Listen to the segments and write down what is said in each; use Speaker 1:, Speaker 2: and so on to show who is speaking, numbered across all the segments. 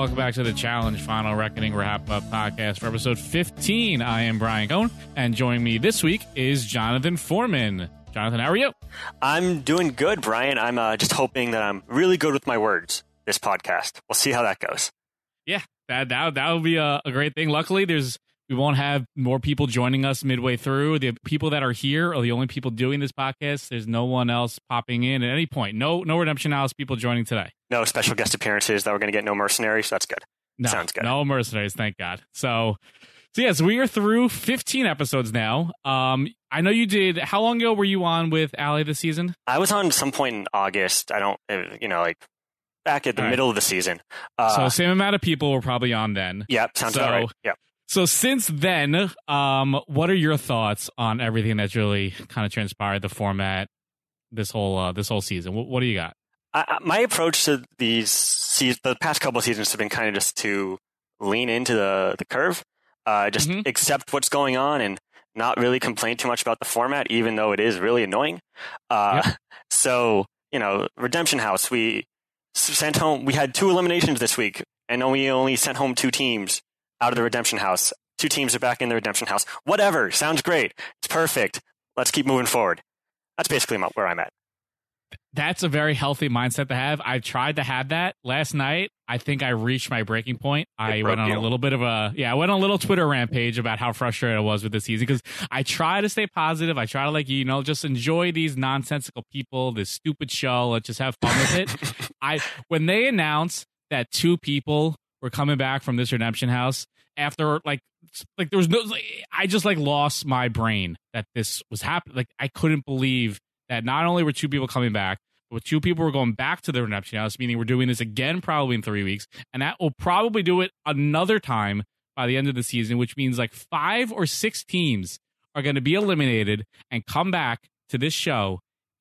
Speaker 1: Welcome back to the Challenge Final Reckoning Wrap-Up Podcast for episode 15. I am Brian Cohn, and joining me this week is Jonathan Foreman. Jonathan, how are you?
Speaker 2: I'm doing good, Brian. I'm just hoping that I'm really good with my words this podcast. We'll see how that goes.
Speaker 1: Yeah, that would be a great thing. Luckily, we won't have more people joining us midway through. The people that are here are the only people doing this podcast. There's no one else popping in at any point. No Redemption House people joining today.
Speaker 2: No special guest appearances that we're going to get. No mercenaries. So that's good.
Speaker 1: No,
Speaker 2: sounds good.
Speaker 1: No mercenaries, thank God. So we are through 15 episodes now. I know you did. How long ago were you on with Allie this season?
Speaker 2: I was on some point in August. I don't, back at the middle of the season.
Speaker 1: So same amount of people were probably on then.
Speaker 2: Yep, sounds about right. Yep.
Speaker 1: So since then, what are your thoughts on everything that's really kind of transpired, the format, this whole season? What do you got?
Speaker 2: My approach to the past couple of seasons have been kind of just to lean into the curve, accept what's going on and not really complain too much about the format, even though it is really annoying. So, Redemption House, we had 2 eliminations this week, and we only sent home 2 teams out of the Redemption House. 2 teams are back in the Redemption House. Whatever, sounds great. It's perfect. Let's keep moving forward. That's basically where I'm at.
Speaker 1: That's a very healthy mindset to have. I tried to have that last night. I think I reached my breaking point. I went on a little bit of I went on a little Twitter rampage about how frustrated I was with the season because I try to stay positive. I try to just enjoy these nonsensical people, this stupid show. Let's just have fun with it. When they announced that 2 people were coming back from this Redemption House after there was I just lost my brain that this was happening. I couldn't believe that not only were 2 people coming back, but 2 people were going back to the Redemption House, meaning we're doing this again probably in 3 weeks, and that will probably do it another time by the end of the season, which means 5 or 6 teams are going to be eliminated and come back to this show.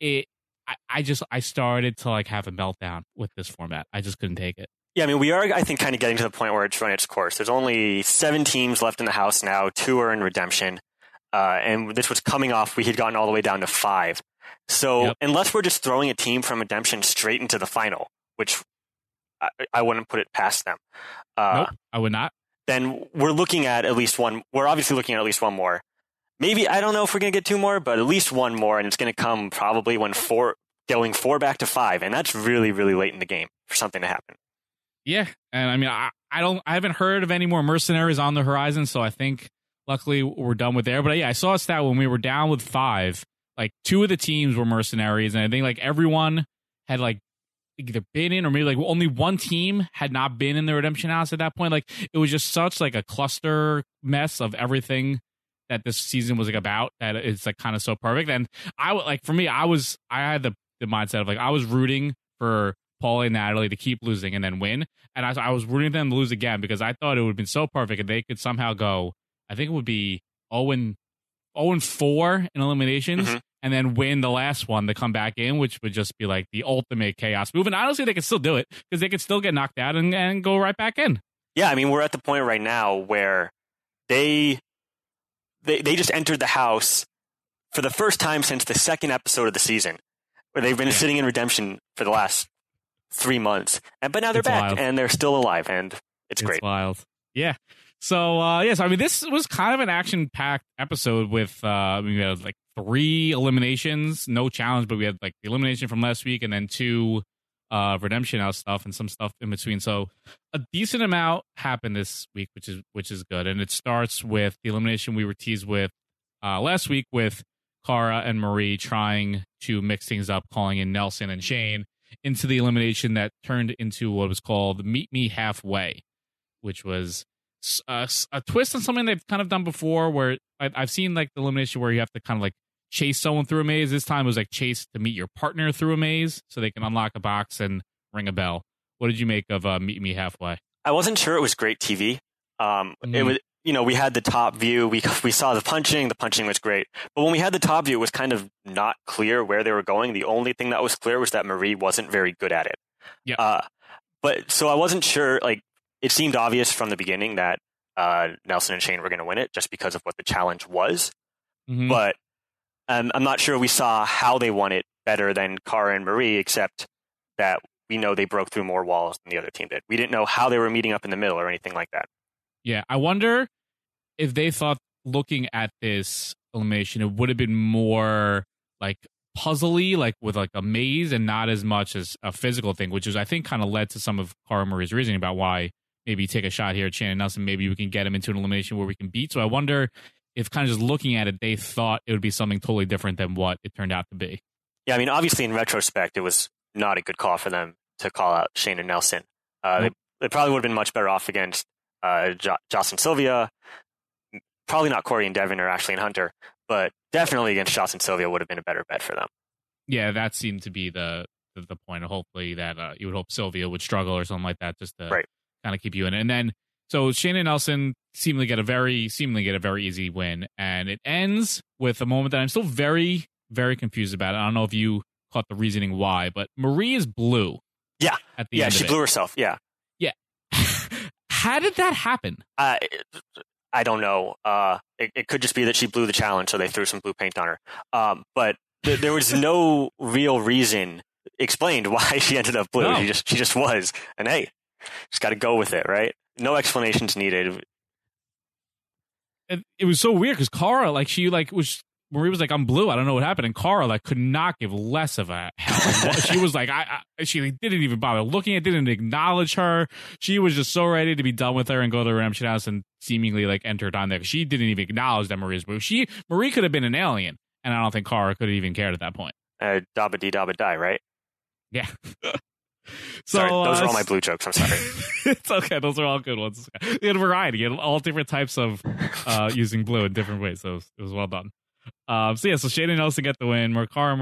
Speaker 1: I started to have a meltdown with this format. I just couldn't take it.
Speaker 2: Yeah, we are, I think, kind of getting to the point where it's run its course. There's only 7 teams left in the house now. 2 are in Redemption. And this was coming off, we had gotten all the way down to 5. So unless we're just throwing a team from Redemption straight into the final, which I wouldn't put it past them.
Speaker 1: Nope, I would not.
Speaker 2: Then we're looking at least one. We're obviously looking at least one more. Maybe, I don't know if we're going to get 2 more, but at least one more. And it's going to come probably when going 4 back to 5. And that's really, really late in the game for something to happen.
Speaker 1: Yeah. And I haven't heard of any more mercenaries on the horizon. So I think luckily we're done with there. But I saw a stat when we were down with 5. 2 of the teams were mercenaries, and I think everyone had either been in or maybe only one team had not been in the Redemption House at that point. It was just such a cluster mess of everything that this season was about that it's kind of so perfect. And for me, I had the mindset of I was rooting for Paulie and Natalie to keep losing and then win, and I was rooting them to lose again because I thought it would have been so perfect if they could somehow go. I think it would be 0-4 in eliminations. And then win the last one to come back in, which would just be the ultimate chaos move. And honestly, they could still do it because they could still get knocked out and go right back in. Yeah,
Speaker 2: we're at the point right now where they just entered the house for the first time since the 2nd episode of the season, where they've been sitting in Redemption for the last 3 months. But now they're back wild. And they're still alive, and it's great.
Speaker 1: Wild. Yeah. So, this was kind of an action-packed episode with, we had 3 eliminations, no challenge, but we had the elimination from last week and then 2 Redemption House stuff and some stuff in between. So a decent amount happened this week, which is good. And it starts with the elimination we were teased with last week with Cara and Marie trying to mix things up, calling in Nelson and Shane into the elimination that turned into what was called Meet Me Halfway, which was a twist on something they've kind of done before where I've seen the elimination where you have to kind of chase someone through a maze. This time it was chase to meet your partner through a maze so they can unlock a box and ring a bell. What did you make of Meet Me Halfway?
Speaker 2: I wasn't sure it was great TV. It was, we had the top view. We saw the punching was great. But when we had the top view, it was kind of not clear where they were going. The only thing that was clear was that Marie wasn't very good at it.
Speaker 1: Yeah.
Speaker 2: But so I wasn't sure, it seemed obvious from the beginning that Nelson and Shane were going to win it just because of what the challenge was. Mm-hmm. But I'm not sure we saw how they won it better than Cara and Marie, except that we know they broke through more walls than the other team did. We didn't know how they were meeting up in the middle or anything like that.
Speaker 1: Yeah, I wonder if they thought looking at this elimination, it would have been more like puzzly, like with like a maze and not as much as a physical thing, which is, I think, kind of led to some of Cara Marie's reasoning about why maybe take a shot here at Shannon Nelson. Maybe we can get him into an elimination where we can beat. So I wonder if kind of just looking at it, they thought it would be something totally different than what it turned out to be.
Speaker 2: Yeah, I mean, obviously in retrospect, it was not a good call for them to call out Shane and Nelson. They probably would have been much better off against Joss and Sylvia. Probably not Corey and Devin or Ashley and Hunter, but definitely against Joss and Sylvia would have been a better bet for them.
Speaker 1: Yeah, that seemed to be the point. Hopefully that you would hope Sylvia would struggle or something like that just to kind of keep you in it. And then, so Shane and Nelson seemingly get a very easy win. And it ends with a moment that I'm still very, very confused about. I don't know if you caught the reasoning why, but Marie is blue.
Speaker 2: Yeah.
Speaker 1: At the end
Speaker 2: she blew herself. Yeah.
Speaker 1: Yeah. How did that happen?
Speaker 2: I don't know. It could just be that she blew the challenge, so they threw some blue paint on her. But there was no real reason explained why she ended up blue. No. She just was. And hey, just got to go with it, right? No explanations needed.
Speaker 1: It was so weird because Cara, Marie was like, I'm blue. I don't know what happened. And Cara, could not give less of a hell. She was like, she didn't even bother looking at, didn't acknowledge her. She was just so ready to be done with her and go to the redemption house and seemingly entered on there. She didn't even acknowledge that Marie was blue. Marie could have been an alien, and I don't think Cara could have even cared at that point.
Speaker 2: Dabba dee dabba die, right?
Speaker 1: Yeah.
Speaker 2: Sorry, those are all my blue jokes. I'm sorry.
Speaker 1: It's okay. Those are all good ones. We had a variety. You had all different types of using blue in different ways. So it was well done. So Shane and Nelson get the win.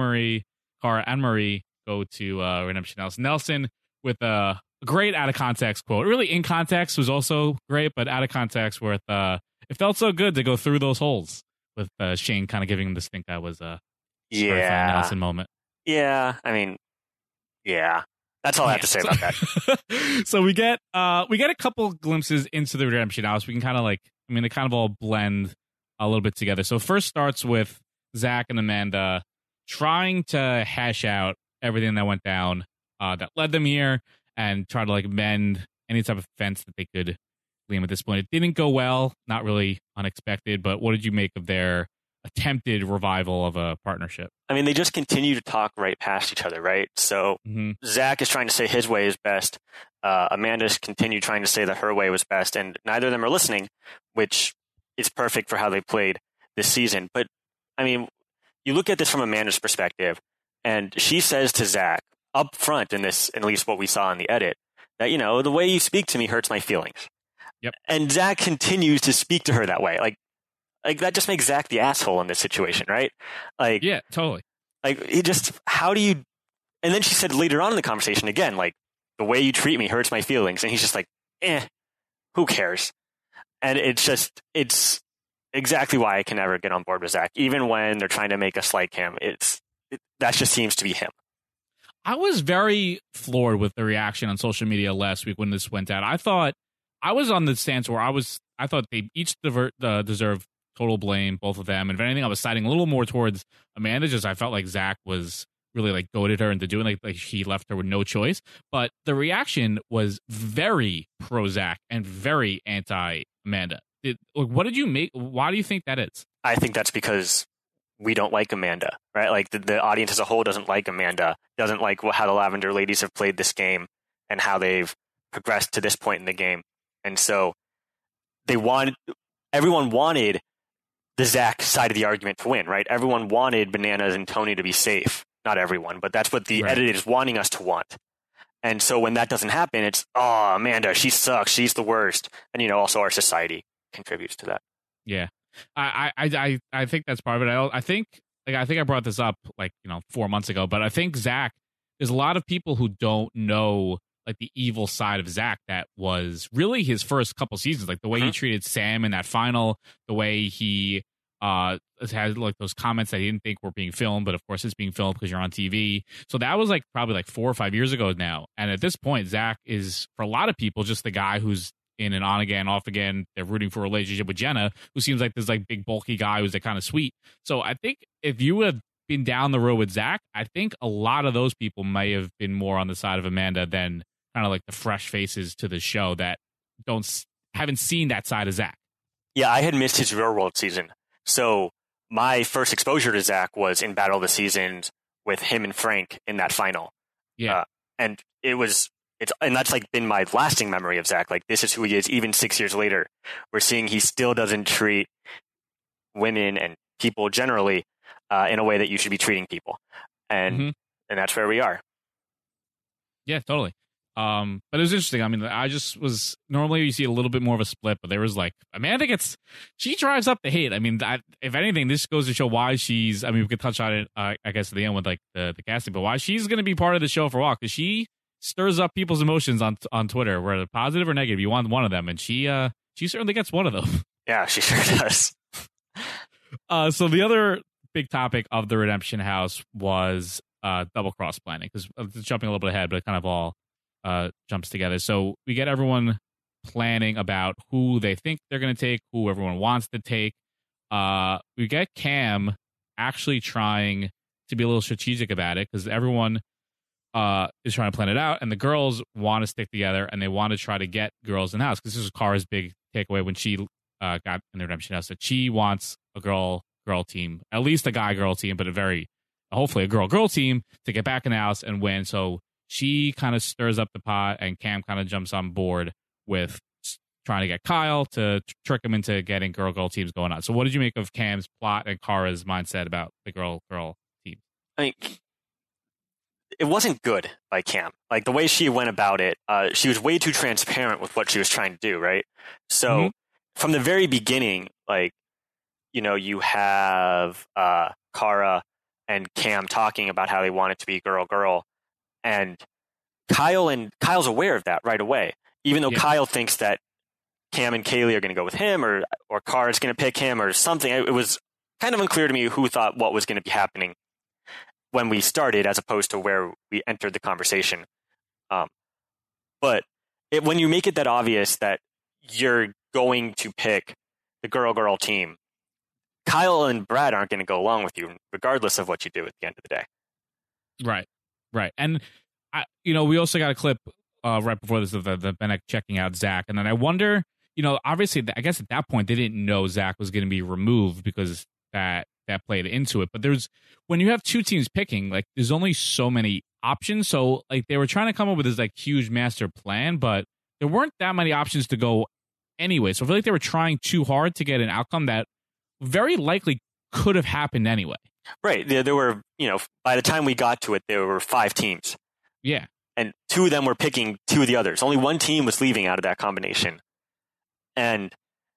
Speaker 1: Cara and Marie go to redemption house. Nelson with a great out of context quote. Really in context was also great, but out of context with it felt so good to go through those holes with Shane kind of giving him this think that was a Nelson moment.
Speaker 2: Yeah, I mean, yeah. That's all I have to say about that.
Speaker 1: So we get a couple glimpses into the redemption house. We can kind of they kind of all blend a little bit together. So first starts with Zach and Amanda trying to hash out everything that went down that led them here and try to mend any type of fence that they could lean at this point. It didn't go well, not really unexpected, but what did you make of their attempted revival of a partnership?
Speaker 2: I mean, they just continue to talk right past each other, right? So Zach is trying to say his way is best. Amanda's continued trying to say that her way was best, and neither of them are listening, which is perfect for how they played this season. But, I mean, you look at this from Amanda's perspective, and she says to Zach up front in this, at least what we saw in the edit, that, the way you speak to me hurts my feelings.
Speaker 1: Yep. And
Speaker 2: Zach continues to speak to her that way. Like that just makes Zach the asshole in this situation, right?
Speaker 1: Yeah, totally.
Speaker 2: How do you, and then she said later on in the conversation again, the way you treat me hurts my feelings. And he's just who cares? And it's exactly why I can never get on board with Zach. Even when they're trying to make us like him, that just seems to be him.
Speaker 1: I was very floored with the reaction on social media last week when this went out. I thought I was on the stance where I thought they each deserve total blame, both of them. And if anything, I was siding a little more towards Amanda. Just I felt like Zach was really goaded her into doing like he left her with no choice. But the reaction was very pro Zach and very anti Amanda. What did you make? Why do you think that is?
Speaker 2: I think that's because we don't like Amanda, right? The audience as a whole doesn't like Amanda, doesn't like how the Lavender Ladies have played this game and how they've progressed to this point in the game. And so everyone wanted the Zach side of the argument to win, right? Everyone wanted Bananas and Tony to be safe. Not everyone, but that's what the edit is wanting us to want. And so when that doesn't happen, it's, oh, Amanda, she sucks. She's the worst. And, also our society contributes to that.
Speaker 1: Yeah. I think that's part of it. I think I brought this up 4 months ago, but I think Zach, there's a lot of people who don't know the evil side of Zach that was really his first couple seasons, the way he treated Sam in that final, the way he had those comments that he didn't think were being filmed, but of course it's being filmed because you're on TV. So that was probably 4 or 5 years ago now. And at this point, Zach is, for a lot of people, just the guy who's in and on again, off again. They're rooting for a relationship with Jenna, who seems like this big bulky guy who's kind of sweet. So I think if you had been down the road with Zach, I think a lot of those people may have been more on the side of Amanda than kind of like the fresh faces to the show that haven't seen that side of Zach.
Speaker 2: Yeah, I had missed his Real World season. So my first exposure to Zach was in Battle of the Seasons with him and Frank in that final.
Speaker 1: Yeah.
Speaker 2: And and that's like been my lasting memory of Zach. Like, this is who he is. Even 6 years later, we're seeing he still doesn't treat women and people generally in a way that you should be treating people. And that's where we are.
Speaker 1: Yeah, totally. But it was interesting. I mean, normally you see a little bit more of a split, but there was like, Amanda she drives up the hate. I mean, if anything, this goes to show why she's, I mean, we could touch on it, I guess, at the end with like the casting, but why she's going to be part of the show for a while, because she stirs up people's emotions on Twitter, whether positive or negative. You want one of them, and she certainly gets one of them.
Speaker 2: Yeah, she sure does.
Speaker 1: So the other big topic of the Redemption House was double cross planning, because jumping a little bit ahead, but it kind of all jumps together. So we get everyone planning about who they think they're going to take, who everyone wants to take. We get Cam actually trying to be a little strategic about it, because everyone is trying to plan it out, and the girls want to stick together, and they want to try to get girls in the house, because this is Kara's big takeaway when she got in the Redemption House, that she wants a girl team, at least a guy-girl team, but hopefully a girl team to get back in the house and win. So she kind of stirs up the pot, and Cam kind of jumps on board with trying to get Kyle to trick him into getting girl teams going on. So what did you make of Cam's plot and Kara's mindset about the girl team?
Speaker 2: I mean, it wasn't good by Cam. Like, the way she went about it, she was way too transparent with what she was trying to do, right? So from the very beginning, like, you know, you have Kara and Cam talking about how they want it to be girl, and Kyle's aware of that right away, even though Kyle thinks that Cam and Kaylee are going to go with him, or Kara's going to pick him or something. It was kind of unclear to me who thought what was going to be happening when we started, as opposed to where we entered the conversation. But when you make it that obvious that you're going to pick the girl team, Kyle and Brad aren't going to go along with you, regardless of what you do at the end of the day.
Speaker 1: Right. And, we also got a clip right before this of the Benek checking out Zach. And then I wonder, obviously, I guess at that point, they didn't know Zach was going to be removed, because that played into it. But when you have two teams picking, like, there's only so many options. So, like, they were trying to come up with this, like, huge master plan, but there weren't that many options to go anyway. So I feel like they were trying too hard to get an outcome that very likely could have happened anyway.
Speaker 2: Right. There were, by the time we got to it, there were 5 teams.
Speaker 1: Yeah.
Speaker 2: And 2 of them were picking 2 of the others. Only 1 team was leaving out of that combination. And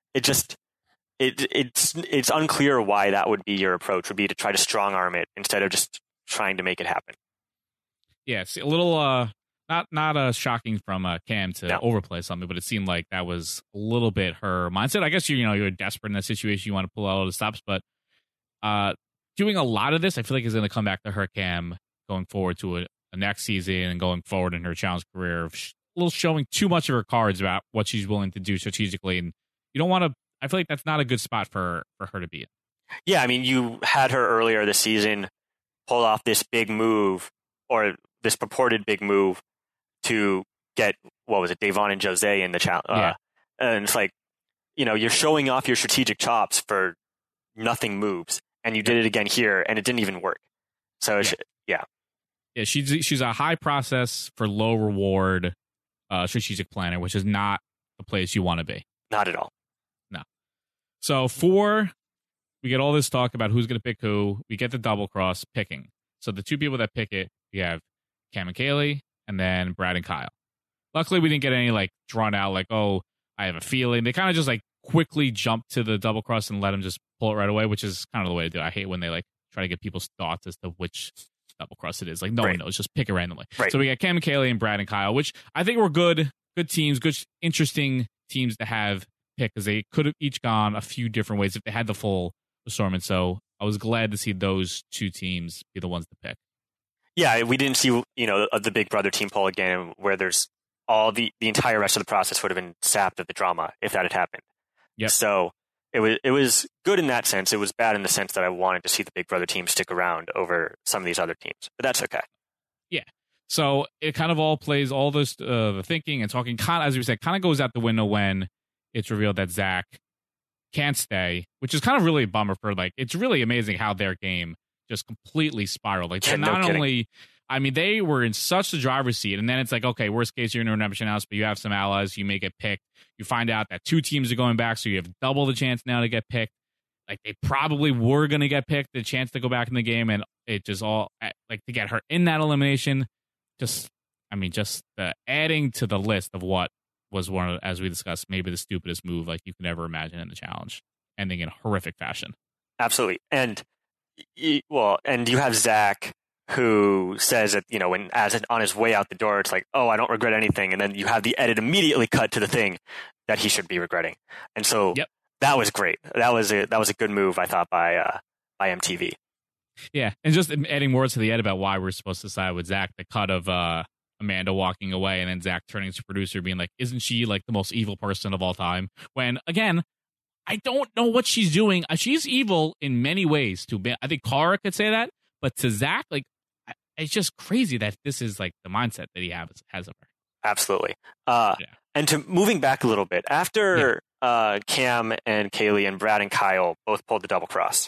Speaker 2: it's unclear why that would be your approach, would be to try to strong arm it instead of just trying to make it happen.
Speaker 1: Yeah, it's a little not shocking from Cam to overplay something, but it seemed like that was a little bit her mindset. I guess you're desperate in that situation, you want to pull out all the stops, but doing a lot of this, I feel like is going to come back to her, Cam, going forward to a next season and going forward in her challenge career, a little showing too much of her cards about what she's willing to do strategically, and you don't want to. I feel like that's not a good spot for her to be in.
Speaker 2: Yeah, I mean, you had her earlier this season pull off this big move, or this purported big move, to get, what was it, Devon and Jose in the challenge. And it's like, you're showing off your strategic chops for nothing moves, and you did it again here, and it didn't even work. So, yeah,
Speaker 1: she's a high process for low reward strategic planner, which is not the place you want to be.
Speaker 2: Not at all.
Speaker 1: No. So we get all this talk about who's going to pick who. We get the double cross picking. So the 2 people that pick it, we have Cam and Kaylee, and then Brad and Kyle. Luckily, we didn't get any drawn out, oh, I have a feeling. They kind of just quickly jump to the double cross and let them just pull it right away, which is kind of the way to do it. I hate when they try to get people's thoughts as to which double cross it is. No one knows, just pick it randomly.
Speaker 2: Right.
Speaker 1: So we got Cam and Kaylee and Brad and Kyle, which I think were good teams, good, interesting teams to have pick, because they could have each gone a few different ways if they had the full assortment. So I was glad to see those 2 teams be the ones to pick.
Speaker 2: Yeah, we didn't see, the Big Brother team poll again, where there's all the entire rest of the process would have been sapped of the drama if that had happened.
Speaker 1: Yep.
Speaker 2: So it was good in that sense. It was bad in the sense that I wanted to see the Big Brother team stick around over some of these other teams, but that's okay.
Speaker 1: Yeah. So it kind of all plays all this the thinking and talking, kind of, as we said, kind of goes out the window when it's revealed that Zach can't stay, which is kind of really a bummer for, like, it's really amazing how their game just completely spiraled. Like, only, I mean, they were in such the driver's seat, and then it's like, okay, worst case, you're in a redemption house, but you have some allies, you may get picked. You find out that 2 teams are going back, so you have double the chance now to get picked. Like, they probably were going to get picked, the chance to go back in the game, and it just all, like, to get her in that elimination, just the adding to the list of what was one of, as we discussed, maybe the stupidest move like you could ever imagine in the challenge, ending in horrific fashion.
Speaker 2: Absolutely. And you have Zach, who says that, when on his way out the door, it's like, oh, I don't regret anything. And then you have the edit immediately cut to the thing that he should be regretting. And so that was great. That was a good move, I thought, by MTV.
Speaker 1: Yeah. And just adding words to the edit about why we're supposed to side with Zach, the cut of Amanda walking away and then Zach turning to producer being like, isn't she like the most evil person of all time? When, again, I don't know what she's doing. She's evil in many ways. I think Cara could say that, but to Zach, like, it's just crazy that this is like the mindset that he has of her.
Speaker 2: Absolutely. And to moving back a little bit, after Cam and Kaylee and Brad and Kyle both pulled the double cross,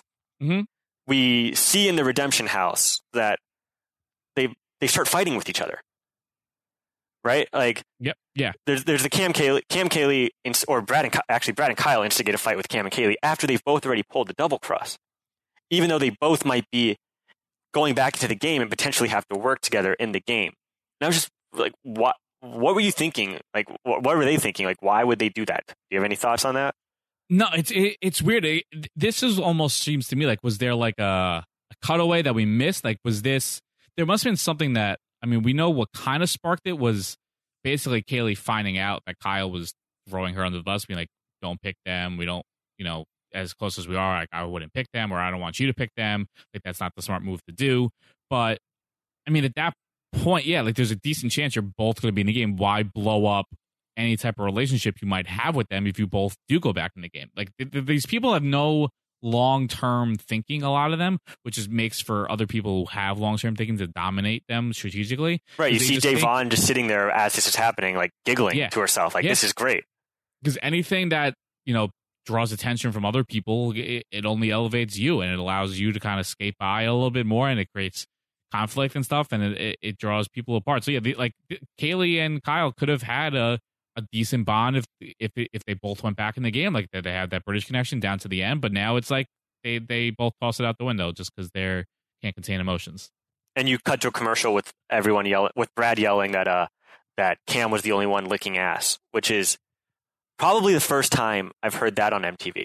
Speaker 2: we see in the redemption house that they start fighting with each other. Right? Like, there's the Cam Kaylee, or Brad and Kyle instigate a fight with Cam and Kaylee after they've both already pulled the double cross, even though they both might be going back into the game and potentially have to work together in the game. And I was just like, what were you thinking? Like, what were they thinking? Like, why would they do that? Do you have any thoughts on that?
Speaker 1: No, it's weird. This is almost seems to me like, was there like a cutaway that we missed? Like, was this? There must have been something that, I mean, we know what kind of sparked it was basically Kaylee finding out that Kyle was throwing her under the bus, being like, don't pick them. We don't, as close as we are, like, I wouldn't pick them, or I don't want you to pick them. Like, that's not the smart move to do. But, I mean, at that point, like, there's a decent chance you're both going to be in the game. Why blow up any type of relationship you might have with them if you both do go back in the game? Like, these people have no long-term thinking, a lot of them, which makes for other people who have long-term thinking to dominate them strategically.
Speaker 2: Right, you see Da'Vonne just sitting there as this is happening, like giggling to herself, like, this is great.
Speaker 1: Because anything that, draws attention from other people, it only elevates you, and it allows you to kind of skate by a little bit more, and it creates conflict and stuff, and it draws people apart. So like Kaylee and Kyle could have had a decent bond if they both went back in the game, like they had that British connection down to the end. But now it's like they both toss it out the window just because they can't contain emotions.
Speaker 2: And you cut to a commercial with everyone with Brad yelling that Cam was the only one licking ass, which is probably the first time I've heard that on MTV.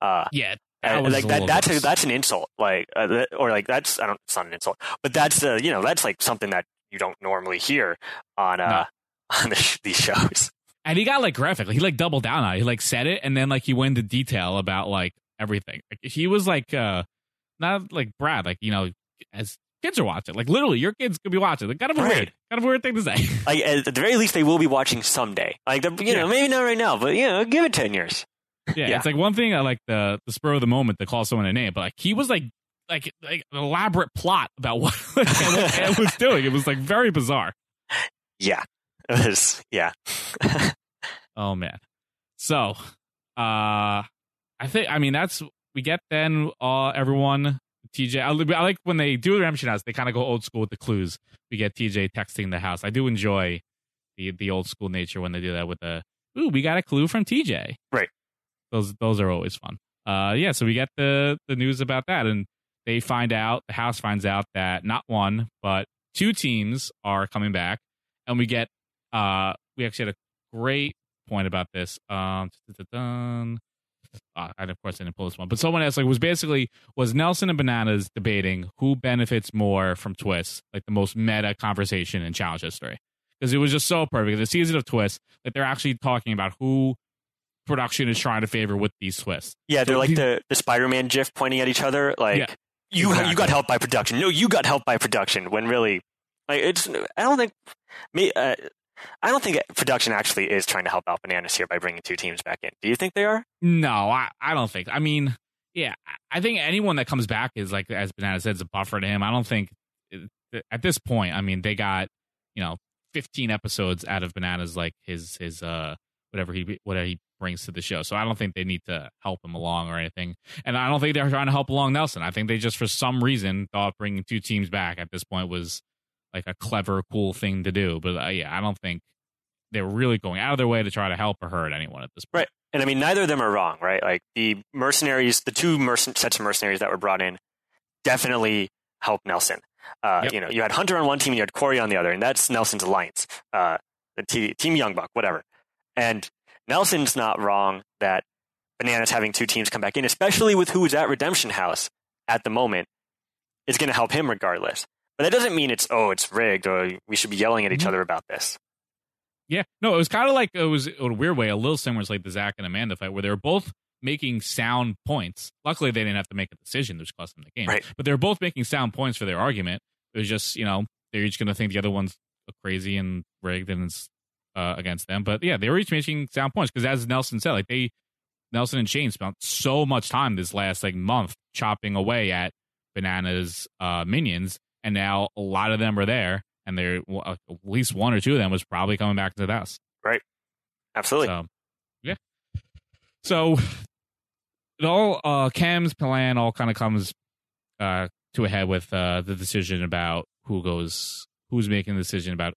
Speaker 2: That's an insult, like, or like it's not an insult, but that's that's like something that you don't normally hear on these shows.
Speaker 1: And he got like graphic. He like doubled down on it. He like said it, and then like he went into detail about like everything. Like, he was like not like Brad, like, as kids are watching, like literally your kids could be watching. Like, kind of a weird thing to say.
Speaker 2: Like, at the very least, they will be watching someday. Like, maybe not right now, but give it 10 years.
Speaker 1: Yeah, it's like one thing I like the spur of the moment to call someone a name, but like he was like an elaborate plot about what Cam was doing. It was like very bizarre.
Speaker 2: Yeah, it was. Yeah.
Speaker 1: Oh man. So, I mean that's we get then everyone. TJ, I like when they do the redemption house, they kind of go old school with the clues. We get TJ texting the house. I do enjoy the old school nature when they do that with we got a clue from TJ.
Speaker 2: Right.
Speaker 1: Those are always fun. So we get the news about that, and the house finds out that not one, but 2 teams are coming back, and we get we actually had a great point about this. And of course I didn't pull this one, but someone else was Nelson and Bananas debating who benefits more from twists, like the most meta conversation in challenge history, because it was just so perfect. The season of twists, like they're actually talking about who production is trying to favor with these twists. Yeah,
Speaker 2: they're like the Spider-Man GIF pointing at each other, like you got helped by production. No, you got helped by production. When really, like, I don't think I don't think production actually is trying to help out Bananas here by bringing two teams back in. Do you think they are?
Speaker 1: No, I don't think. I mean, yeah, I think anyone that comes back is, like, as Bananas said, is a buffer to him. I don't think at this point, I mean, they got, 15 episodes out of Bananas, like his whatever he brings to the show. So I don't think they need to help him along or anything. And I don't think they're trying to help along Nelson. I think they just, for some reason, thought bringing two teams back at this point was like a clever, cool thing to do. But yeah, I don't think they were really going out of their way to try to help or hurt anyone at this point.
Speaker 2: Right. And I mean, neither of them are wrong, right? Like the mercenaries, the two sets of mercenaries that were brought in definitely helped Nelson.
Speaker 1: Yep.
Speaker 2: You had Hunter on one team and you had Corey on the other, and that's Nelson's alliance, the Team Young Buck, whatever. And Nelson's not wrong that Bananas having two teams come back in, especially with who's at Redemption House at the moment, is going to help him regardless. But that doesn't mean it's rigged or we should be yelling at each other about this.
Speaker 1: Yeah. No, it was kind of like, it was in a weird way, a little similar to like the Zach and Amanda fight where they were both making sound points. Luckily, they didn't have to make a decision, which cost them the game.
Speaker 2: Right.
Speaker 1: But they were both making sound points for their argument. It was just, they're each going to think the other one's crazy and rigged and it's against them. But yeah, they were each making sound points because, as Nelson said, like Nelson and Shane spent so much time this last month chopping away at Bananas minions, and now a lot of them are there, and at least one or two of them was probably coming back to the house.
Speaker 2: Right. Absolutely.
Speaker 1: So, yeah. So it all Cam's plan all kind of comes to a head with the decision about who's making the decision about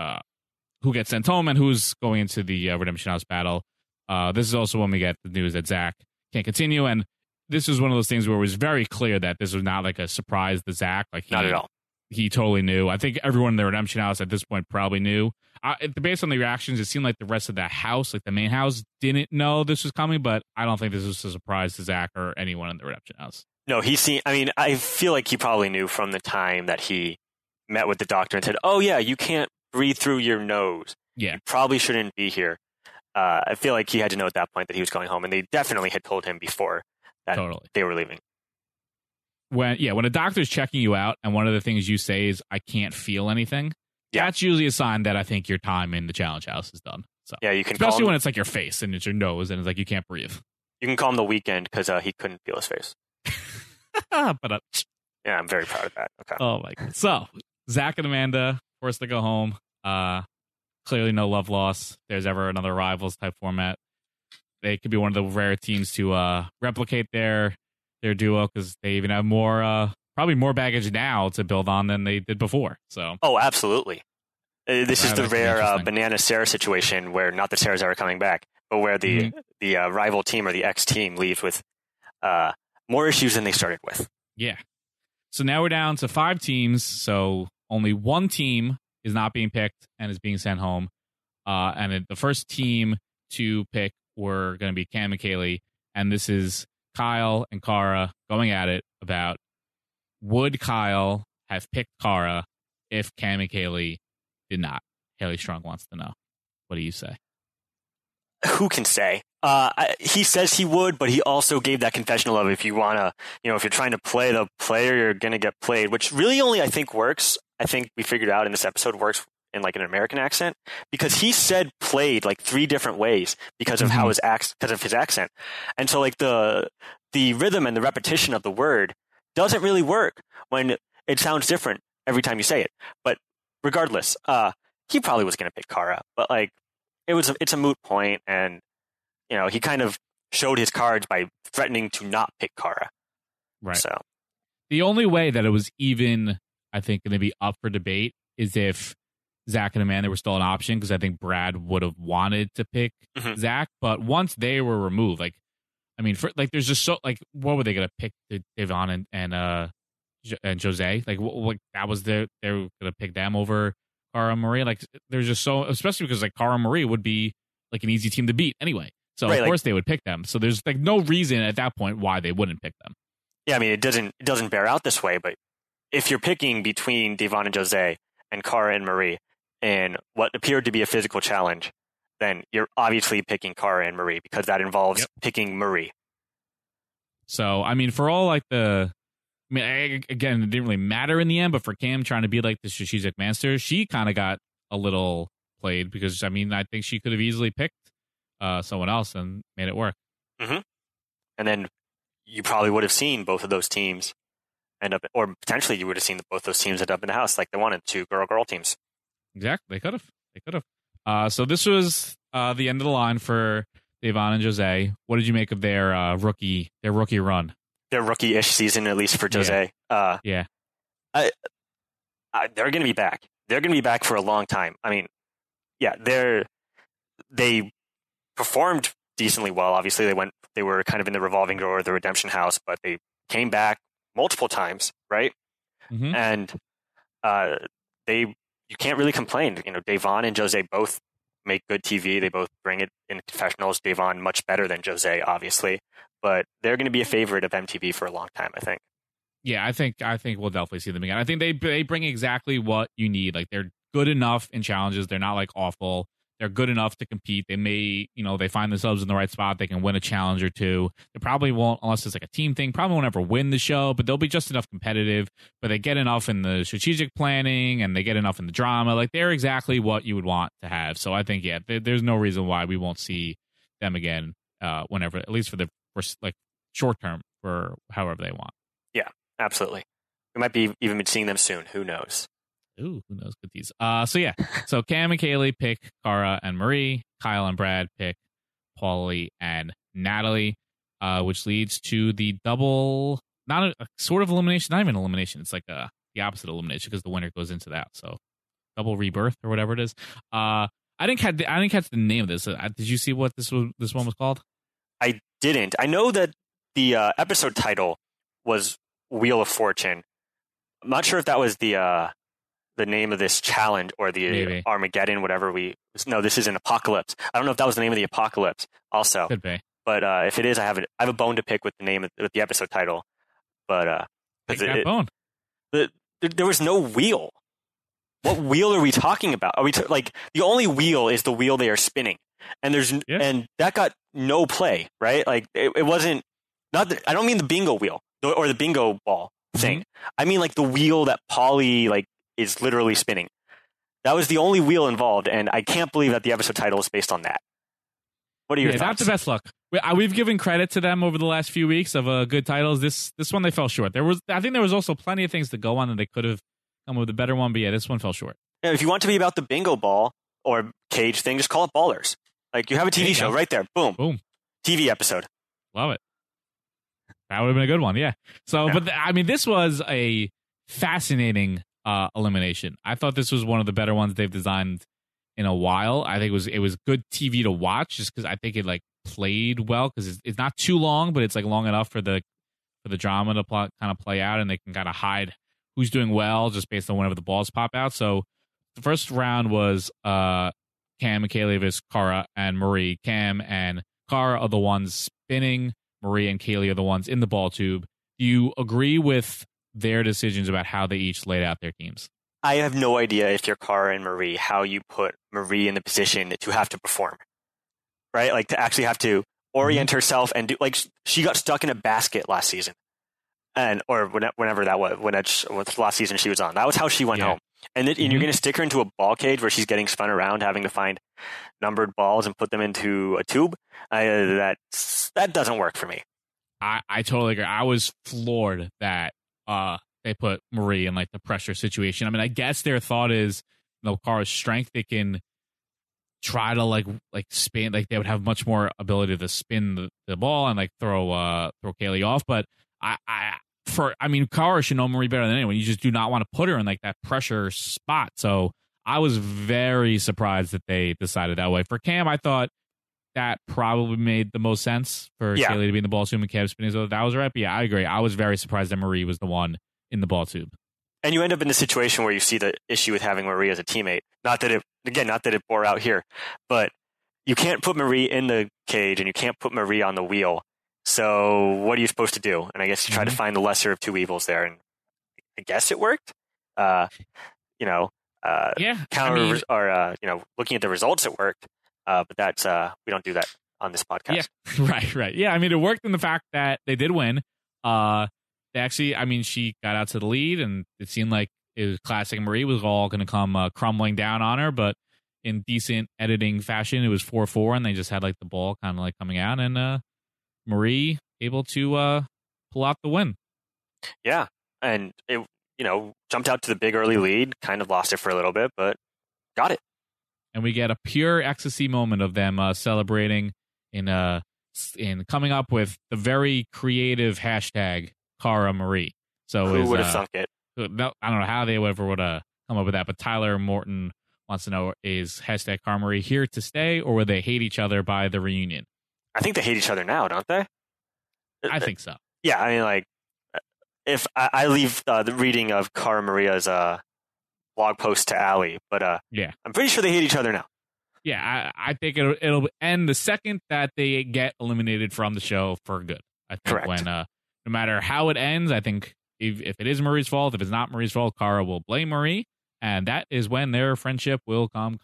Speaker 1: who gets sent home and who's going into the Redemption House battle. This is also when we get the news that Zach can't continue, and this was one of those things where it was very clear that this was not like a surprise to Zach. Like
Speaker 2: not at all.
Speaker 1: He totally knew. I think everyone in the Redemption House at this point probably knew. Based on the reactions, it seemed like the rest of the house, like the main house, didn't know this was coming, but I don't think this was a surprise to Zach or anyone in the Redemption House.
Speaker 2: No, I feel like he probably knew from the time that he met with the doctor and said, "Oh yeah, you can't breathe through your nose.
Speaker 1: Yeah.
Speaker 2: You probably shouldn't be here." I feel like he had to know at that point that he was going home, and they definitely had told him before that they were leaving.
Speaker 1: When a doctor's checking you out and one of the things you say is, "I can't feel anything," that's usually a sign that I think your time in the challenge house is done. So
Speaker 2: yeah, you can
Speaker 1: especially when it's like your face and it's your nose and it's like you can't breathe.
Speaker 2: You can call him the Weekend because he couldn't feel his face.
Speaker 1: But
Speaker 2: yeah, I'm very proud of that. Okay.
Speaker 1: Oh my God. So Zach and Amanda forced to go home. Clearly no love lost. If there's ever another Rivals type format, they could be one of the rare teams to replicate their duo because they even have probably more baggage now to build on than they did before. So
Speaker 2: absolutely. This is the rare Banana Sarah situation where not that Sarah's ever coming back, but where the rival team or the X team leaves with more issues than they started with.
Speaker 1: Yeah. So now we're down to 5 teams. So only one team is not being picked and is being sent home. And the first team to pick were going to be Cam and Kaylee. And this is Kyle and Cara going at it about, would Kyle have picked Cara if Cam and Kaylee did not? Haley Strong wants to know. What do you say?
Speaker 2: Who can say? He says he would, but he also gave that confessional of, if you want to, if you're trying to play the player, you're going to get played, which really only I think works. I think we figured out in this episode works in like an American accent, because he said played like 3 different ways because of how because of his accent. And so like the rhythm and the repetition of the word doesn't really work when it sounds different every time you say it. But regardless, he probably was going to pick Cara, but like it's a moot point, and he kind of showed his cards by threatening to not pick Cara.
Speaker 1: Right.
Speaker 2: So
Speaker 1: the only way that it was even, I think, going to be up for debate is if Zach and Amanda were still an option, because I think Brad would have wanted to pick Zach, but once they were removed, there's just so what were they going to pick? Devon and Jose? Like that was they were going to pick them over Cara and Marie. Like there's just so, especially because like Cara and Marie would be like an easy team to beat anyway. So of course they would pick them. So there's like no reason at that point why they wouldn't pick them.
Speaker 2: Yeah, I mean it doesn't bear out this way, but if you're picking between Devon and Jose and Cara and Marie in what appeared to be a physical challenge, then you're obviously picking Cara and Marie because that involves picking Marie.
Speaker 1: So, I mean, for all again, it didn't really matter in the end, but for Cam trying to be like the strategic master, she kind of got a little played because, I mean, I think she could have easily picked someone else and made it work.
Speaker 2: Mm-hmm. And then you probably would have seen both of those teams end up, or potentially you would have seen both those teams end up in the house like they wanted, two girl teams.
Speaker 1: Exactly. They could have. So this was the end of the line for Devon and Jose. What did you make of their rookie run? Their
Speaker 2: rookie-ish season, at least for Jose.
Speaker 1: Yeah.
Speaker 2: They're going to be back. They're going to be back for a long time. I mean, yeah, they performed decently well. Obviously, they were kind of in the revolving door of the redemption house, but they came back multiple times, right?
Speaker 1: Mm-hmm.
Speaker 2: And you can't really complain. You know, Devon and Jose both make good TV. They both bring it in confessionals. Devon much better than Jose, obviously, but they're going to be a favorite of MTV for a long time, I think.
Speaker 1: Yeah, I think we'll definitely see them again. I think they bring exactly what you need. Like, they're good enough in challenges. They're not like awful. They're good enough to compete. They may, they find themselves in the right spot. They can win a challenge or two. They probably won't, unless it's like a team thing, probably won't ever win the show, but they'll be just enough competitive. But they get enough in the strategic planning and they get enough in the drama. Like, they're exactly what you would want to have. So I think, yeah, there's no reason why we won't see them again whenever, at least for short term, for however they want.
Speaker 2: Yeah, absolutely. We might be even seeing them soon. Who knows?
Speaker 1: Ooh, who knows? Good tease. So Cam and Kaylee pick Cara and Marie. Kyle and Brad pick Paulie and Natalie, which leads to the double, not a sort of elimination, not even elimination. It's like the opposite elimination because the winner goes into that. So double rebirth or whatever it is. I didn't catch the name of this. Did you see what this one was called?
Speaker 2: I didn't. I know that the episode title was Wheel of Fortune. I'm not sure if that was the name of this challenge or the
Speaker 1: Maybe.
Speaker 2: Armageddon, whatever no, this is an Apocalypse. I don't know if that was the name of the Apocalypse also.
Speaker 1: Could be.
Speaker 2: But if it is, I have a bone to pick with the name with the episode title. But
Speaker 1: bone.
Speaker 2: There was no wheel. What wheel are we talking about? Are we the only wheel is the wheel they are spinning, and and that got no play, right? Like it wasn't I don't mean the bingo wheel or the bingo ball thing.
Speaker 1: Mm-hmm.
Speaker 2: I mean like the wheel that Paulie is literally spinning. That was the only wheel involved, and I can't believe that the episode title is based on that. What are your thoughts?
Speaker 1: Not the best luck. We've given credit to them over the last few weeks of good titles. This one they fell short. I think there was also plenty of things to go on that they could have come with a better one, but yeah, this one fell short.
Speaker 2: Yeah, if you want to be about the bingo ball or cage thing, just call it Ballers. Like you have a TV show right there. Boom.
Speaker 1: Boom.
Speaker 2: TV episode.
Speaker 1: Love it. That would have been a good one, yeah. So, yeah. But I mean, this was a fascinating elimination. I thought this was one of the better ones they've designed in a while. I think it was good TV to watch just because I think it played well because it's not too long, but it's long enough for the drama to kind of play out, and they can kind of hide who's doing well just based on whenever the balls pop out. So the first round was Cam and Kaylee versus Cara and Marie. Cam and Cara are the ones spinning. Marie and Kaylee are the ones in the ball tube. Do you agree with their decisions about how they each laid out their teams?
Speaker 2: I have no idea if you're Cara and Marie, how you put Marie in the position to have to perform, right? Like to actually have to orient herself and do, she got stuck in a basket last season, or whenever that was, with last season she was on. That was how she went home. And you're going to stick her into a ball cage where she's getting spun around, having to find numbered balls and put them into a tube. That doesn't work for me.
Speaker 1: I totally agree. I was floored that they put Marie in the pressure situation. I mean, I guess their thought is, Cara's strength, they can try to spin, they would have much more ability to spin the ball and throw Kaylee off. But Cara should know Marie better than anyone. You just do not want to put her in that pressure spot. So I was very surprised that they decided that way. For Cam, I thought that probably made the most sense for Kaylee to be in the ball tube and Cam spinning. So that was right. But yeah, I agree. I was very surprised that Marie was the one in the ball tube.
Speaker 2: And you end up in the situation where you see the issue with having Marie as a teammate. Not that it bore out here, but you can't put Marie in the cage and you can't put Marie on the wheel. So what are you supposed to do? And I guess you try to find the lesser of two evils there. And I guess it worked. Looking at the results, it worked. But that's we don't do that on this podcast.
Speaker 1: Yeah, right. Yeah, I mean, it worked in the fact that they did win. They actually, she got out to the lead, and it seemed like it was classic Marie was all going to come crumbling down on her. But in decent editing fashion. It was 4-4, and they just had like the ball kind of like coming out, and Marie able to pull out the win.
Speaker 2: Yeah, and it jumped out to the big early lead, kind of lost it for a little bit, but got it.
Speaker 1: And we get a pure ecstasy moment of them celebrating in coming up with the very creative hashtag Cara Marie. So
Speaker 2: who would have thunk it?
Speaker 1: No, I don't know how they ever would have come up with that, but Tyler Morton wants to know, is hashtag Cara Marie here to stay, or will they hate each other by the reunion?
Speaker 2: I think they hate each other now, don't they?
Speaker 1: I think so.
Speaker 2: Yeah, I mean, like, if I leave the reading of Cara Maria's blog post to Allie, but
Speaker 1: yeah,
Speaker 2: I'm pretty sure they hate each other now.
Speaker 1: Yeah, I think it'll end the second that they get eliminated from the show for good. I think
Speaker 2: Correct.
Speaker 1: When no matter how it ends, I think if it is Marie's fault, if it's not Marie's fault, Cara will blame Marie, and that is when their friendship will come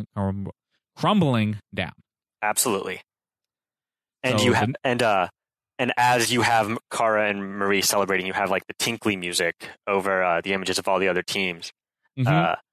Speaker 1: crumbling down.
Speaker 2: Absolutely. And and as you have Cara and Marie celebrating, you have like the tinkly music over the images of all the other teams who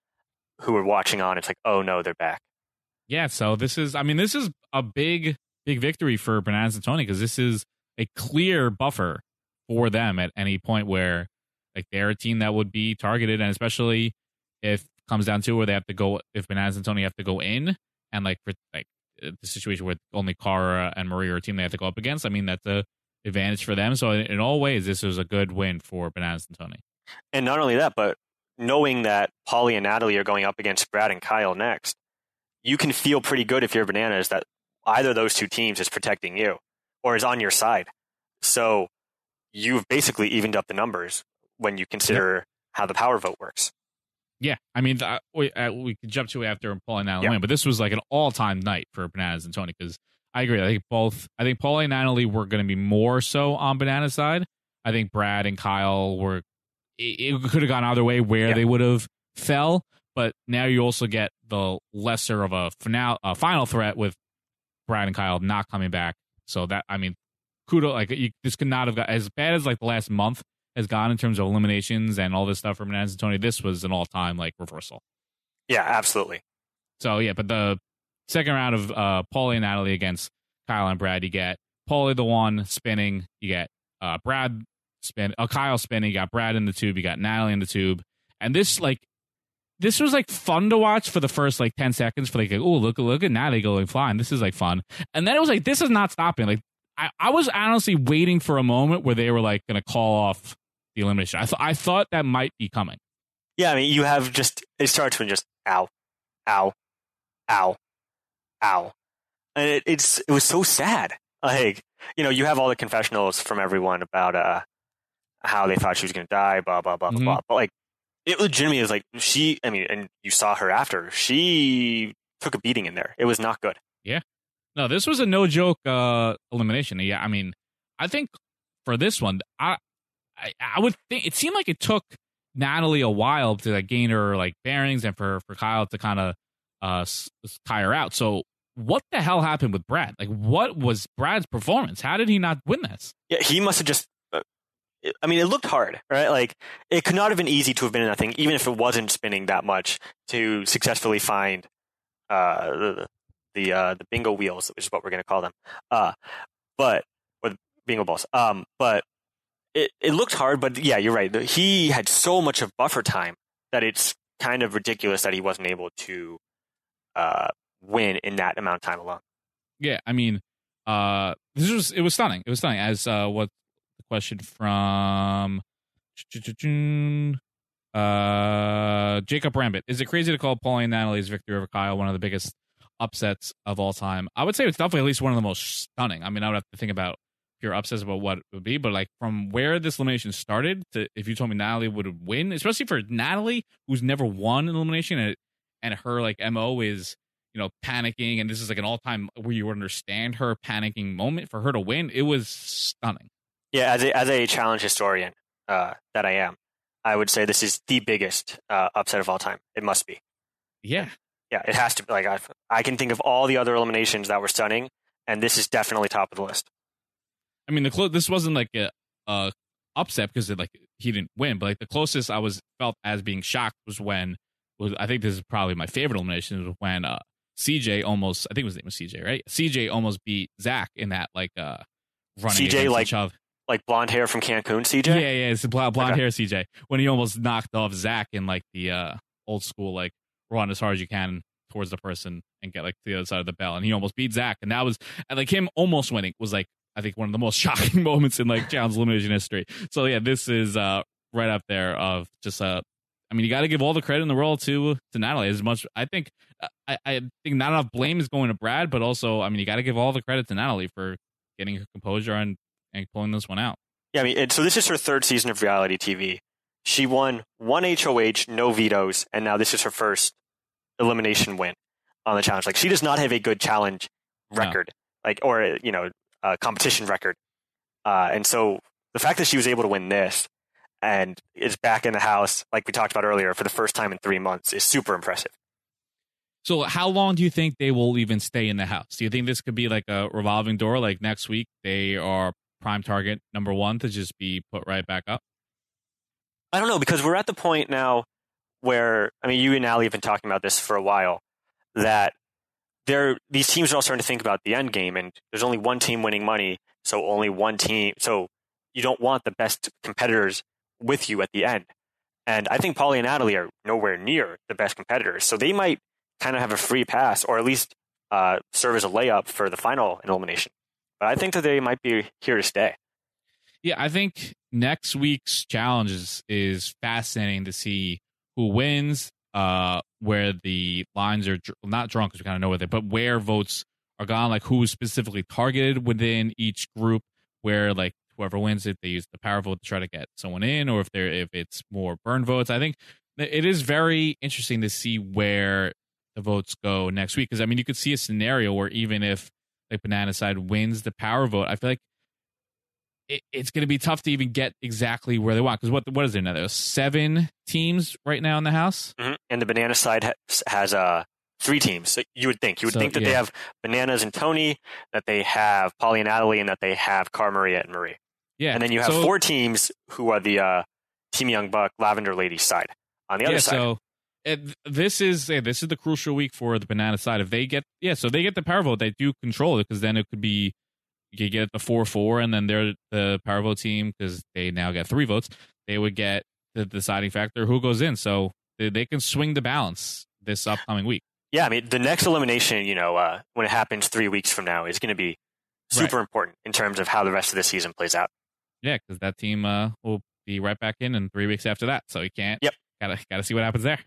Speaker 2: are watching on. It's like, oh no, they're back.
Speaker 1: Yeah, so this is a big victory for Bananas and Tony, because this is a clear buffer for them at any point where like they're a team that would be targeted, and especially if it comes down to where they have to go, if Bananas and Tony have to go in, and like for like the situation where only Cara and Marie are a team they have to go up against, I mean, that's a advantage for them. So in all ways, this was a good win for Bananas and Tony.
Speaker 2: And not only that, but knowing that Paulie and Natalie are going up against Brad and Kyle next, you can feel pretty good if you're Bananas that either of those two teams is protecting you or is on your side. So you've basically evened up the numbers when you consider how the power vote works.
Speaker 1: Yeah, I mean, we could jump to it after Paulie and Natalie win, but this was like an all-time night for Bananas and Tony, because I agree. I think Paulie and Natalie were going to be more so on Banana's side. I think Brad and Kyle were, it could have gone either way where they would have fell, but now you also get the lesser of a final threat with Brad and Kyle not coming back. So that, I mean, kudos. Like, this could not have got as bad as like the last month has gone in terms of eliminations and all this stuff for Bananas and Tony. This was an all-time like reversal.
Speaker 2: Yeah, absolutely.
Speaker 1: So yeah, but the second round of Paulie and Natalie against Kyle and Brad, you get Paulie the one spinning, you get Brad Kyle spinning, you got Brad in the tube, you got Natalie in the tube, and this was like fun to watch for the first like 10 seconds for like oh look at Natalie going flying, this is like fun, and then it was like this is not stopping. Like I was honestly waiting for a moment where they were like going to call off the elimination. I thought that might be coming.
Speaker 2: Yeah, I mean, you have it starts with just ow, ow, ow, ow. And it was so sad. Like, you have all the confessionals from everyone about how they thought she was going to die, blah, blah, blah, blah, blah. But like, it legitimately was like and you saw her after. She took a beating in there. It was not good.
Speaker 1: Yeah. No, this was a no joke elimination. Yeah, I mean, I think for this one, I would think it seemed like it took Natalie a while to like gain her like bearings, and for Kyle to kind of tie her out. So what the hell happened with Brad? Like, what was Brad's performance? How did he not win this?
Speaker 2: Yeah, he must have just. I mean, it looked hard, right? Like, it could not have been easy to have been in that thing, even if it wasn't spinning that much, to successfully find the bingo wheels, which is what we're going to call them, or the bingo balls. But it looked hard, but yeah, you're right. He had so much of buffer time that it's kind of ridiculous that he wasn't able to win in that amount of time alone.
Speaker 1: Yeah, I mean, it was stunning. It was stunning. As what the question from Jacob Rambit: is it crazy to call Paulie and Natalie's victory over Kyle one of the biggest upsets of all time? I would say it's definitely at least one of the most stunning. I mean, I would have to think about pure upsets about what it would be, but like from where this elimination started to, if you told me Natalie would win, especially for Natalie, who's never won an elimination, and her like MO is, panicking, and this is like an all-time where you understand her panicking moment, for her to win, it was stunning.
Speaker 2: Yeah, as a challenge historian that I am, I would say this is the biggest upset of all time. It must be.
Speaker 1: Yeah.
Speaker 2: Yeah, it has to be. Like, I can think of all the other eliminations that were stunning, and this is definitely top of the list.
Speaker 1: I mean, this wasn't like a upset because he didn't win, but like the closest I felt as being shocked was when I think this is probably my favorite elimination, was when CJ almost, I think his name was CJ, right? CJ almost beat Zach in that running
Speaker 2: CJ like blonde hair from Cancun, CJ.
Speaker 1: Yeah, it's the blonde hair CJ, when he almost knocked off Zach in like the old school like run as hard as you can towards the person and get like to the other side of the bell, and he almost beat Zach, and that was, and like him almost winning was like, I think, one of the most shocking moments in like challenge elimination history. So yeah, this is right up there of just I mean, you got to give all the credit in the world to Natalie. As much, I think I think not enough blame is going to Brad, but also, I mean, you got to give all the credit to Natalie for getting her composure and pulling this one out.
Speaker 2: Yeah, I mean, and so this is her third season of reality TV. She won one HOH, no vetoes, and now this is her first elimination win on the challenge. Like, she does not have a good challenge record, or competition record, and so the fact that she was able to win this and is back in the house, like we talked about earlier, for the first time in 3 months is super impressive.
Speaker 1: So how long do you think they will even stay in the house? Do you think this could be like a revolving door? Like next week, they are prime target number 1 to just be put right back up?
Speaker 2: I don't know, because we're at the point now where, I mean, you and Ali have been talking about this for a while, that these teams are all starting to think about the end game, and there's only one team winning money, so only one team. So you don't want the best competitors with you at the end. And I think Paulie and Natalie are nowhere near the best competitors, so they might kind of have a free pass, or at least serve as a layup for the final elimination. But I think that they might be here to stay.
Speaker 1: Yeah, I think next week's challenge is fascinating to see who wins, where the lines are not drawn because we kind of know what they, but where votes are gone, like who is specifically targeted within each group, where like whoever wins it, they use the power vote to try to get someone in, or if it's more burn votes. I think it is very interesting to see where the votes go next week, because I mean, you could see a scenario where even if like Banana Side wins the power vote, I feel like it's going to be tough to even get exactly where they want, because what is there now? There's 7 teams right now in the house,
Speaker 2: and the Banana Side has 3 teams. So you would think that they have Bananas and Tony, that they have Paulie and Natalie, and that they have Car Maria and Marie. Yeah, and then you have 4 teams who are the Team Young Buck, Lavender Ladies side on the other side.
Speaker 1: So this is the crucial week for the Banana Side. If they get the power vote, they do control it, because then it could be, you could get the 4-4, and then they're the power vote team, because they now get 3 votes. They would get the deciding factor who goes in, so they can swing the balance this upcoming week.
Speaker 2: Yeah, I mean, the next elimination, when it happens 3 weeks from now, is going to be super important in terms of how the rest of the season plays out.
Speaker 1: Yeah, because that team will be right back in 3 weeks after that, so you can't.
Speaker 2: Yep.
Speaker 1: Gotta see what happens there.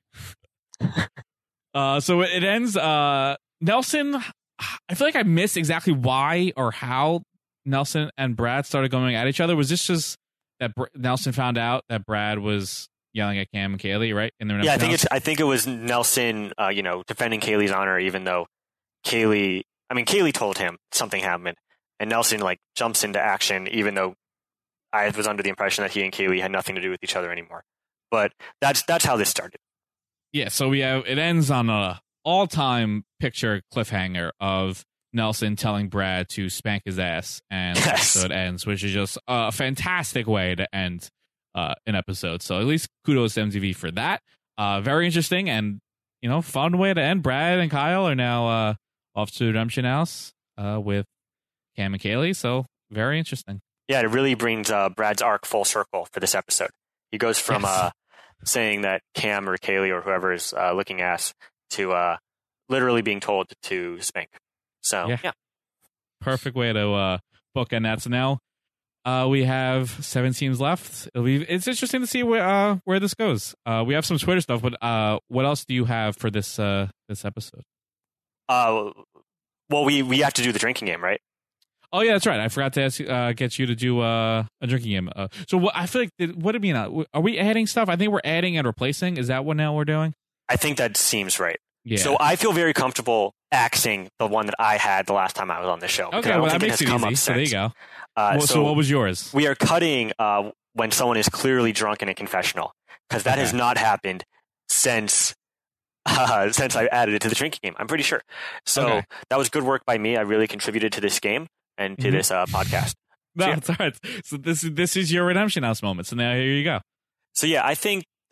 Speaker 1: So it ends. Nelson, I feel like I missed exactly why or how Nelson and Brad started going at each other. Was this just that Nelson found out that Brad was yelling at Cam and Kaylee, right?
Speaker 2: I think it was Nelson, defending Kaylee's honor, even though Kaylee told him something happened, and Nelson jumps into action, even though I was under the impression that he and Kaylee had nothing to do with each other anymore. But that's how this started.
Speaker 1: Yeah, so it ends on a all-time picture cliffhanger of Nelson telling Brad to spank his ass, and the episode ends, which is just a fantastic way to end an episode. So at least kudos to MTV for that. Very interesting and fun way to end. Brad and Kyle are now off to Redemption House with Cam and Kaylee. So very interesting.
Speaker 2: Yeah, it really brings Brad's arc full circle for this episode. He goes from saying that Cam or Kaylee or whoever is looking ass to literally being told to spank. So yeah.
Speaker 1: Perfect way to bookend that. So now we have 7 teams left. It's interesting to see where this goes. We have some Twitter stuff, but what else do you have for this episode?
Speaker 2: Well, we have to do the drinking game, right?
Speaker 1: Oh yeah, that's right. I forgot to ask, get you to do a drinking game. So I feel like what do you mean? Are we adding stuff? I think we're adding and replacing. Is that what now we're doing?
Speaker 2: I think that seems right.
Speaker 1: Yeah.
Speaker 2: So I feel very comfortable axing the one that I had the last time I was on the show.
Speaker 1: Okay, well that makes it easy. So there you go. So what was yours?
Speaker 2: We are cutting when someone is clearly drunk in a confessional, because that has not happened since I added it to the drinking game. I'm pretty sure. So that was good work by me. I really contributed to this game and to this podcast.
Speaker 1: No, it's all right. So this is your Redemption House moment. So now here you go.
Speaker 2: So yeah, I think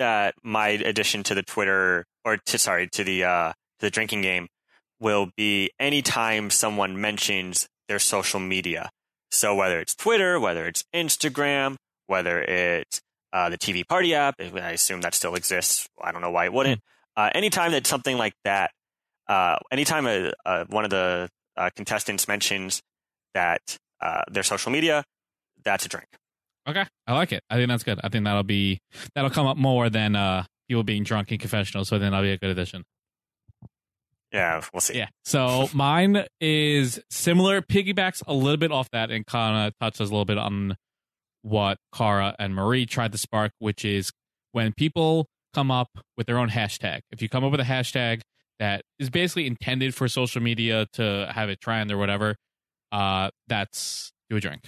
Speaker 2: that my addition to the Twitter to the drinking game will be anytime someone mentions their social media. So whether it's Twitter, whether it's Instagram, whether it's the TV Party app, I assume that still exists. I don't know why it wouldn't. Anytime that something like that, anytime one of the contestants mentions that their social media, that's a drink.
Speaker 1: Okay, I like it. I think that's good. I think that'll come up more than people being drunk in confessionals. So then that'll be a good addition.
Speaker 2: Yeah, we'll see.
Speaker 1: Yeah. So mine is similar, piggybacks a little bit off that, and kind of touches a little bit on what Cara and Marie tried to spark, which is when people come up with their own hashtag. If you come up with a hashtag that is basically intended for social media to have it trend or whatever, that's do a drink.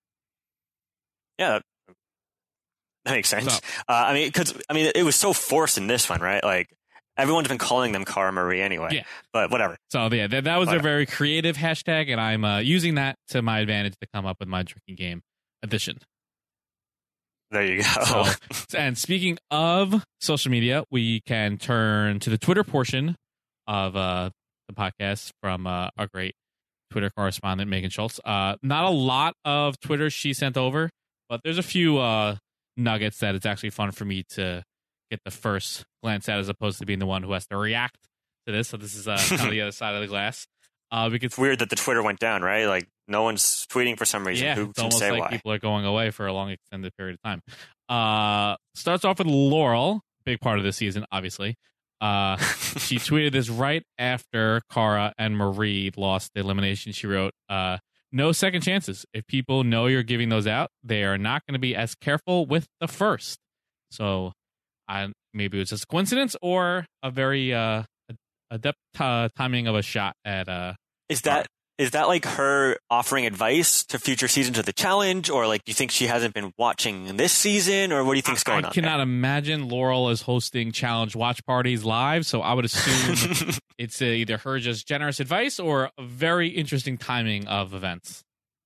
Speaker 2: Yeah, that makes sense. So, because it was so forced in this one, right? Like, everyone's been calling them Cara Marie anyway. Yeah. But whatever.
Speaker 1: So, yeah, that was a very creative hashtag, and I'm using that to my advantage to come up with my drinking game edition.
Speaker 2: There you go.
Speaker 1: And speaking of social media, we can turn to the Twitter portion of the podcast from our great Twitter correspondent, Megan Schultz. Not a lot of Twitter she sent over, but there's a few nuggets that it's actually fun for me to get the first glance at, as opposed to being the one who has to react to this. So this is kind of the other side of the glass.
Speaker 2: It's weird that the Twitter went down, right? Like, no one's tweeting for some reason.
Speaker 1: Yeah,
Speaker 2: who
Speaker 1: it's
Speaker 2: can
Speaker 1: almost
Speaker 2: say
Speaker 1: like
Speaker 2: why?
Speaker 1: People are going away for a long extended period of time. Starts off with Laurel, big part of this season, obviously. She tweeted this right after Cara and Marie lost the elimination. She wrote, no second chances. If people know you're giving those out, they are not going to be as careful with the first. So maybe it was just a coincidence or a very adept timing of a shot at
Speaker 2: Is that like her offering advice to future seasons of the challenge, or like, do you think she hasn't been watching this season, or what do you think's going on?
Speaker 1: I cannot imagine Laurel is hosting challenge watch parties live, so I would assume it's either her just generous advice or a very interesting timing of events.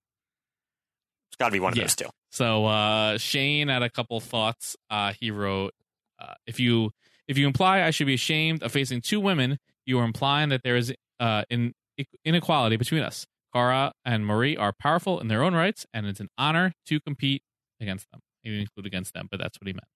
Speaker 2: It's got to be one of those two.
Speaker 1: So Shane had a couple thoughts. He wrote, if you imply I should be ashamed of facing two women, you are implying that there is inequality between us. Cara and Marie are powerful in their own rights, and it's an honor to compete against them. He didn't include against them, but that's what he meant.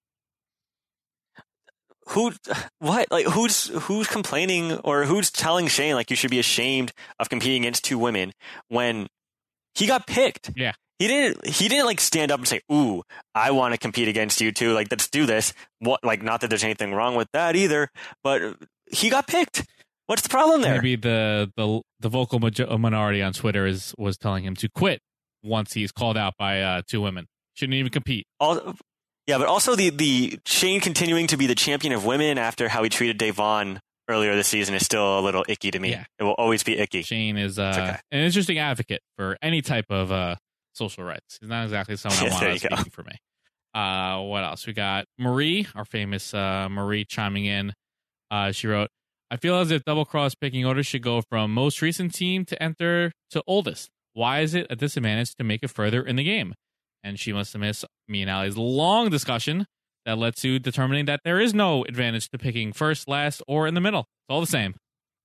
Speaker 2: What? Like, who's complaining, or who's telling Shane, like, you should be ashamed of competing against two women when he got picked?
Speaker 1: Yeah.
Speaker 2: He didn't like stand up and say, "Ooh, I want to compete against you too. Like, let's do this." What? Like, not that there's anything wrong with that either, but he got picked. What's the problem there?
Speaker 1: Maybe the vocal minority on Twitter was telling him to quit once he's called out by two women. Shouldn't even compete.
Speaker 2: Yeah, but also the Shane continuing to be the champion of women after how he treated Devon earlier this season is still a little icky to me. Yeah. It will always be icky.
Speaker 1: Shane is an interesting advocate for any type of social rights. He's not exactly someone I want speaking for me. What else? We got Marie, our famous Marie, chiming in. She wrote, I feel as if double cross picking order should go from most recent team to enter to oldest. Why is it a disadvantage to make it further in the game? And she must have missed me and Allie's long discussion that led to determining that there is no advantage to picking first, last, or in the middle. It's all the same.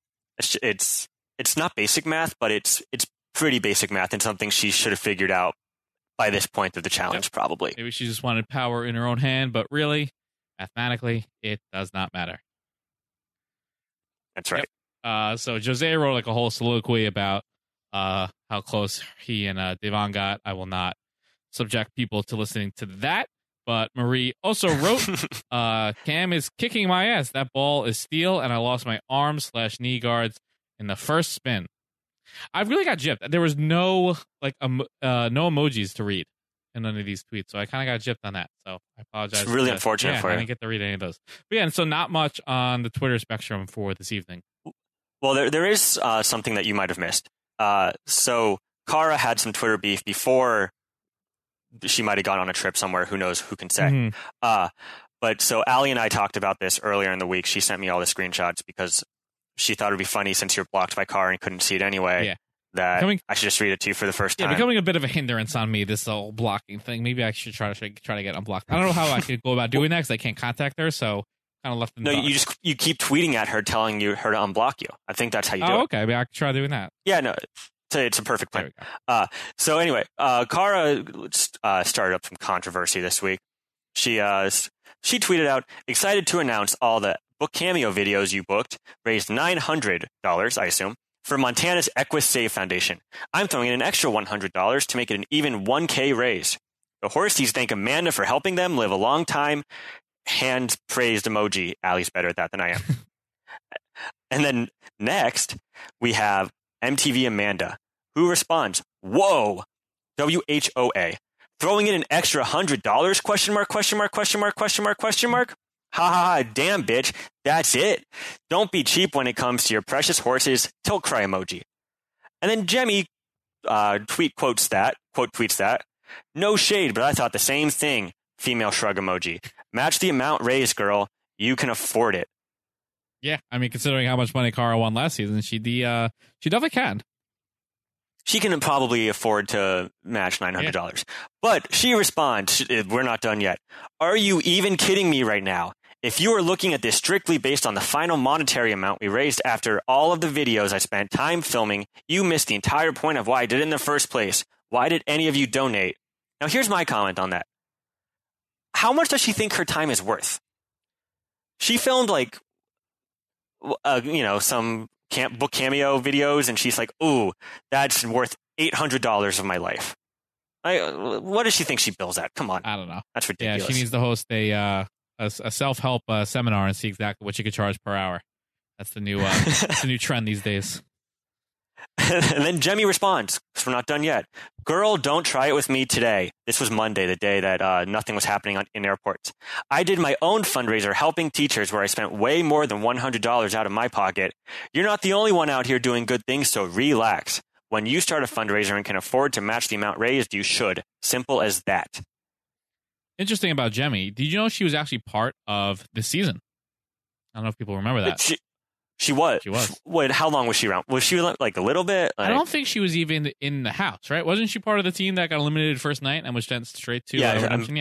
Speaker 2: It's not basic math, but it's pretty basic math, and something she should have figured out by this point of the challenge, probably.
Speaker 1: Maybe she just wanted power in her own hand, but really, mathematically, it does not matter.
Speaker 2: That's right.
Speaker 1: Yep. So Jose wrote like a whole soliloquy about how close he and Devon got. I will not subject people to listening to that. But Marie also wrote, Cam is kicking my ass. That ball is steel, and I lost my arm/knee guards in the first spin. I really got gypped. There was no no emojis to read in none of these tweets, so I kind of got gypped on that. So I apologize.
Speaker 2: It's really unfortunate for you.
Speaker 1: I didn't get to read any of those. But yeah, and so not much on the Twitter spectrum for this evening.
Speaker 2: Well, there is something that you might have missed. So Cara had some Twitter beef before she might have gone on a trip somewhere. Who knows? Who can say? Mm-hmm. But so Allie and I talked about this earlier in the week. She sent me all the screenshots because she thought it would be funny since you're blocked by Cara and couldn't see it anyway.
Speaker 1: Yeah.
Speaker 2: that I should just read it to you for the first time.
Speaker 1: Yeah, becoming a bit of a hindrance on me, this whole blocking thing. Maybe I should try to get unblocked. I don't know how I could go about doing that because I can't contact her, so kind of left in the dark.
Speaker 2: You keep tweeting at her telling her to unblock you. I think that's how you do it.
Speaker 1: Okay. Maybe I could try doing that.
Speaker 2: Yeah, no, it's a perfect plan. So anyway, Kara started up some controversy this week. She tweeted out, excited to announce all the book cameo videos you booked raised $900, I assume, for Montana's Equus Save Foundation. I'm throwing in an extra $100 to make it an even $1K raise. The Horsties thank Amanda for helping them live a long time. Hand praised emoji. Allie's better at that than I am. And then next, we have MTV Amanda, who responds, whoa, WHOA. Throwing in an extra $100? Question mark, question mark, question mark, question mark, question mark? Ha ha ha, damn bitch, that's it. Don't be cheap when it comes to your precious horses. Tilt cry emoji. And then Jemmy tweets that. No shade, but I thought the same thing. Female shrug emoji. Match the amount raised, girl. You can afford it.
Speaker 1: Yeah, I mean, considering how much money Kara won last season, she definitely can.
Speaker 2: She can probably afford to match $900. Yeah. But she responds, we're not done yet. Are you even kidding me right now? If you are looking at this strictly based on the final monetary amount we raised after all of the videos I spent time filming, you missed the entire point of why I did it in the first place. Why did any of you donate? Now, here's my comment on that. How much does she think her time is worth? She filmed some book cameo videos, and she's like, ooh, that's worth $800 of my life. What does she think she bills at? Come on.
Speaker 1: I don't know.
Speaker 2: That's ridiculous.
Speaker 1: Yeah, she needs to host a self-help seminar and see exactly what she could charge per hour. That's the new trend these days.
Speaker 2: And then Jemmy responds, because we're not done yet. Girl, don't try it with me today. This was Monday, the day that nothing was happening in airports. I did my own fundraiser helping teachers where I spent way more than $100 out of my pocket. You're not the only one out here doing good things, so relax. When you start a fundraiser and can afford to match the amount raised, you should. Simple as that.
Speaker 1: Interesting about Jemmy. Did you know she was actually part of this season? I don't know if people remember that.
Speaker 2: She was. Wait, how long was she around? Was she like a little bit?
Speaker 1: I don't think she was even in the house, right? Wasn't she part of the team that got eliminated first night and was sent straight to redemption?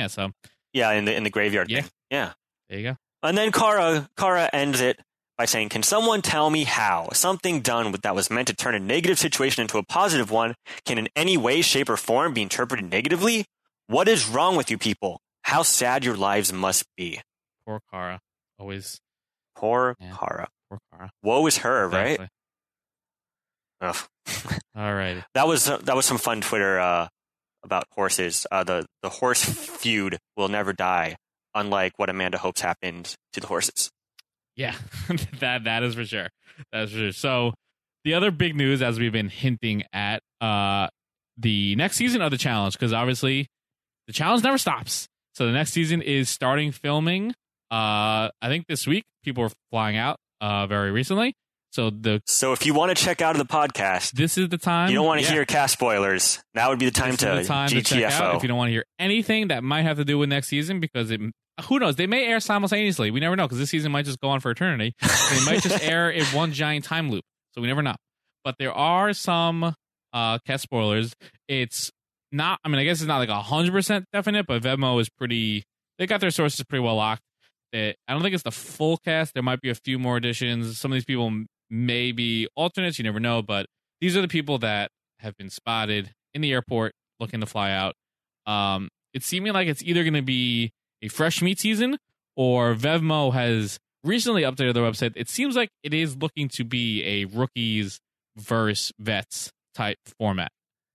Speaker 2: In the graveyard.
Speaker 1: Yeah.
Speaker 2: Thing. Yeah.
Speaker 1: There you go.
Speaker 2: And then Kara ends it by saying, can someone tell me how something done that was meant to turn a negative situation into a positive one can in any way, shape, or form be interpreted negatively? What is wrong with you people? How sad your lives must be.
Speaker 1: Poor Kara. Always.
Speaker 2: Poor
Speaker 1: Kara. Poor Kara.
Speaker 2: Woe is her, exactly. Right?
Speaker 1: All right.
Speaker 2: That was some fun Twitter about horses. The horse feud will never die, unlike what Amanda hopes happens to the horses.
Speaker 1: Yeah, that is for sure. That's for sure. So the other big news, as we've been hinting at, the next season of the challenge, because obviously the challenge never stops. So the next season is starting filming. I think this week people are flying out very recently. So
Speaker 2: if you want to check out of the podcast,
Speaker 1: this is the time.
Speaker 2: You don't want to hear cast spoilers. That would be the time to GTFO.
Speaker 1: Check out if you don't want to hear anything that might have to do with next season, because who knows? They may air simultaneously. We never know, because this season might just go on for eternity. They might just air in one giant time loop. So we never know. But there are some cast spoilers. It's not. I mean, I guess it's not like 100% definite, but Vevmo is pretty. They got their sources pretty well locked. I don't think it's the full cast. There might be a few more additions. Some of these people may be alternates. You never know. But these are the people that have been spotted in the airport looking to fly out. It's seeming like it's either going to be a fresh meat season, or Vevmo has recently updated their website. It seems like it is looking to be a rookies versus vets type format.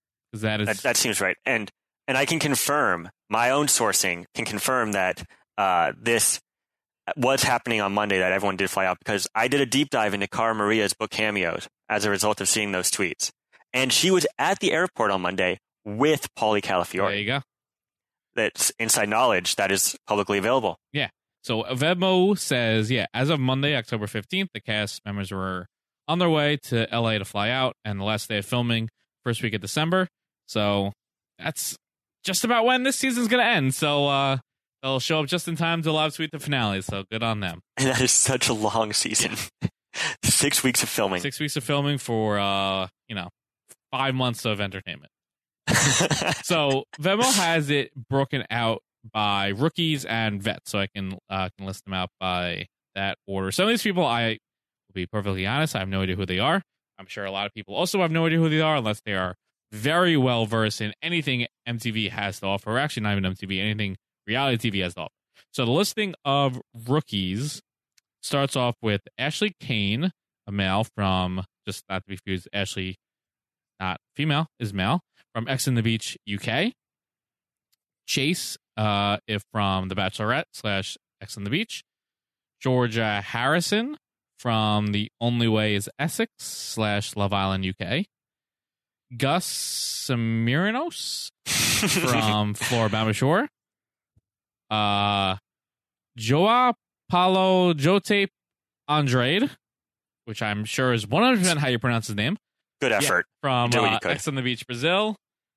Speaker 2: That seems right. And I can confirm, my own sourcing can confirm that this was happening on Monday, that everyone did fly out, because I did a deep dive into Cara Maria's book cameos as a result of seeing those tweets. And she was at the airport on Monday with Paulie Calafiore.
Speaker 1: There you go.
Speaker 2: That's inside knowledge that is publicly available.
Speaker 1: Yeah. So Vevmo says, as of Monday, October 15th, the cast members were on their way to LA to fly out, and the last day of filming, first week of December. So that's just about when this season's going to end. So they'll show up just in time to live tweet the finale. So good on them.
Speaker 2: And that is such a long season. 6 weeks of filming.
Speaker 1: 6 weeks of filming for, 5 months of entertainment. So Venmo has it broken out by rookies and vets, so I can list them out by that order. Some of these people, I will be perfectly honest, I have no idea who they are. I'm sure a lot of people also have no idea who they are unless they are very well versed in anything MTV has to offer, or actually not even MTV, anything reality TV has to offer. So the listing of rookies starts off with Ashley Kane, a male from, just not to be confused, Ashley, not female, is male, from X on the Beach UK. Chase, if from The Bachelorette / X on the Beach. Georgia Harrison from The Only Way is Essex / Love Island UK. Gus Samirinos from Floribama Shore. Joa Paulo Jotape Andrade, which I'm sure is 100% how you pronounce his name.
Speaker 2: Good effort.
Speaker 1: Yeah, from X on the Beach, Brazil.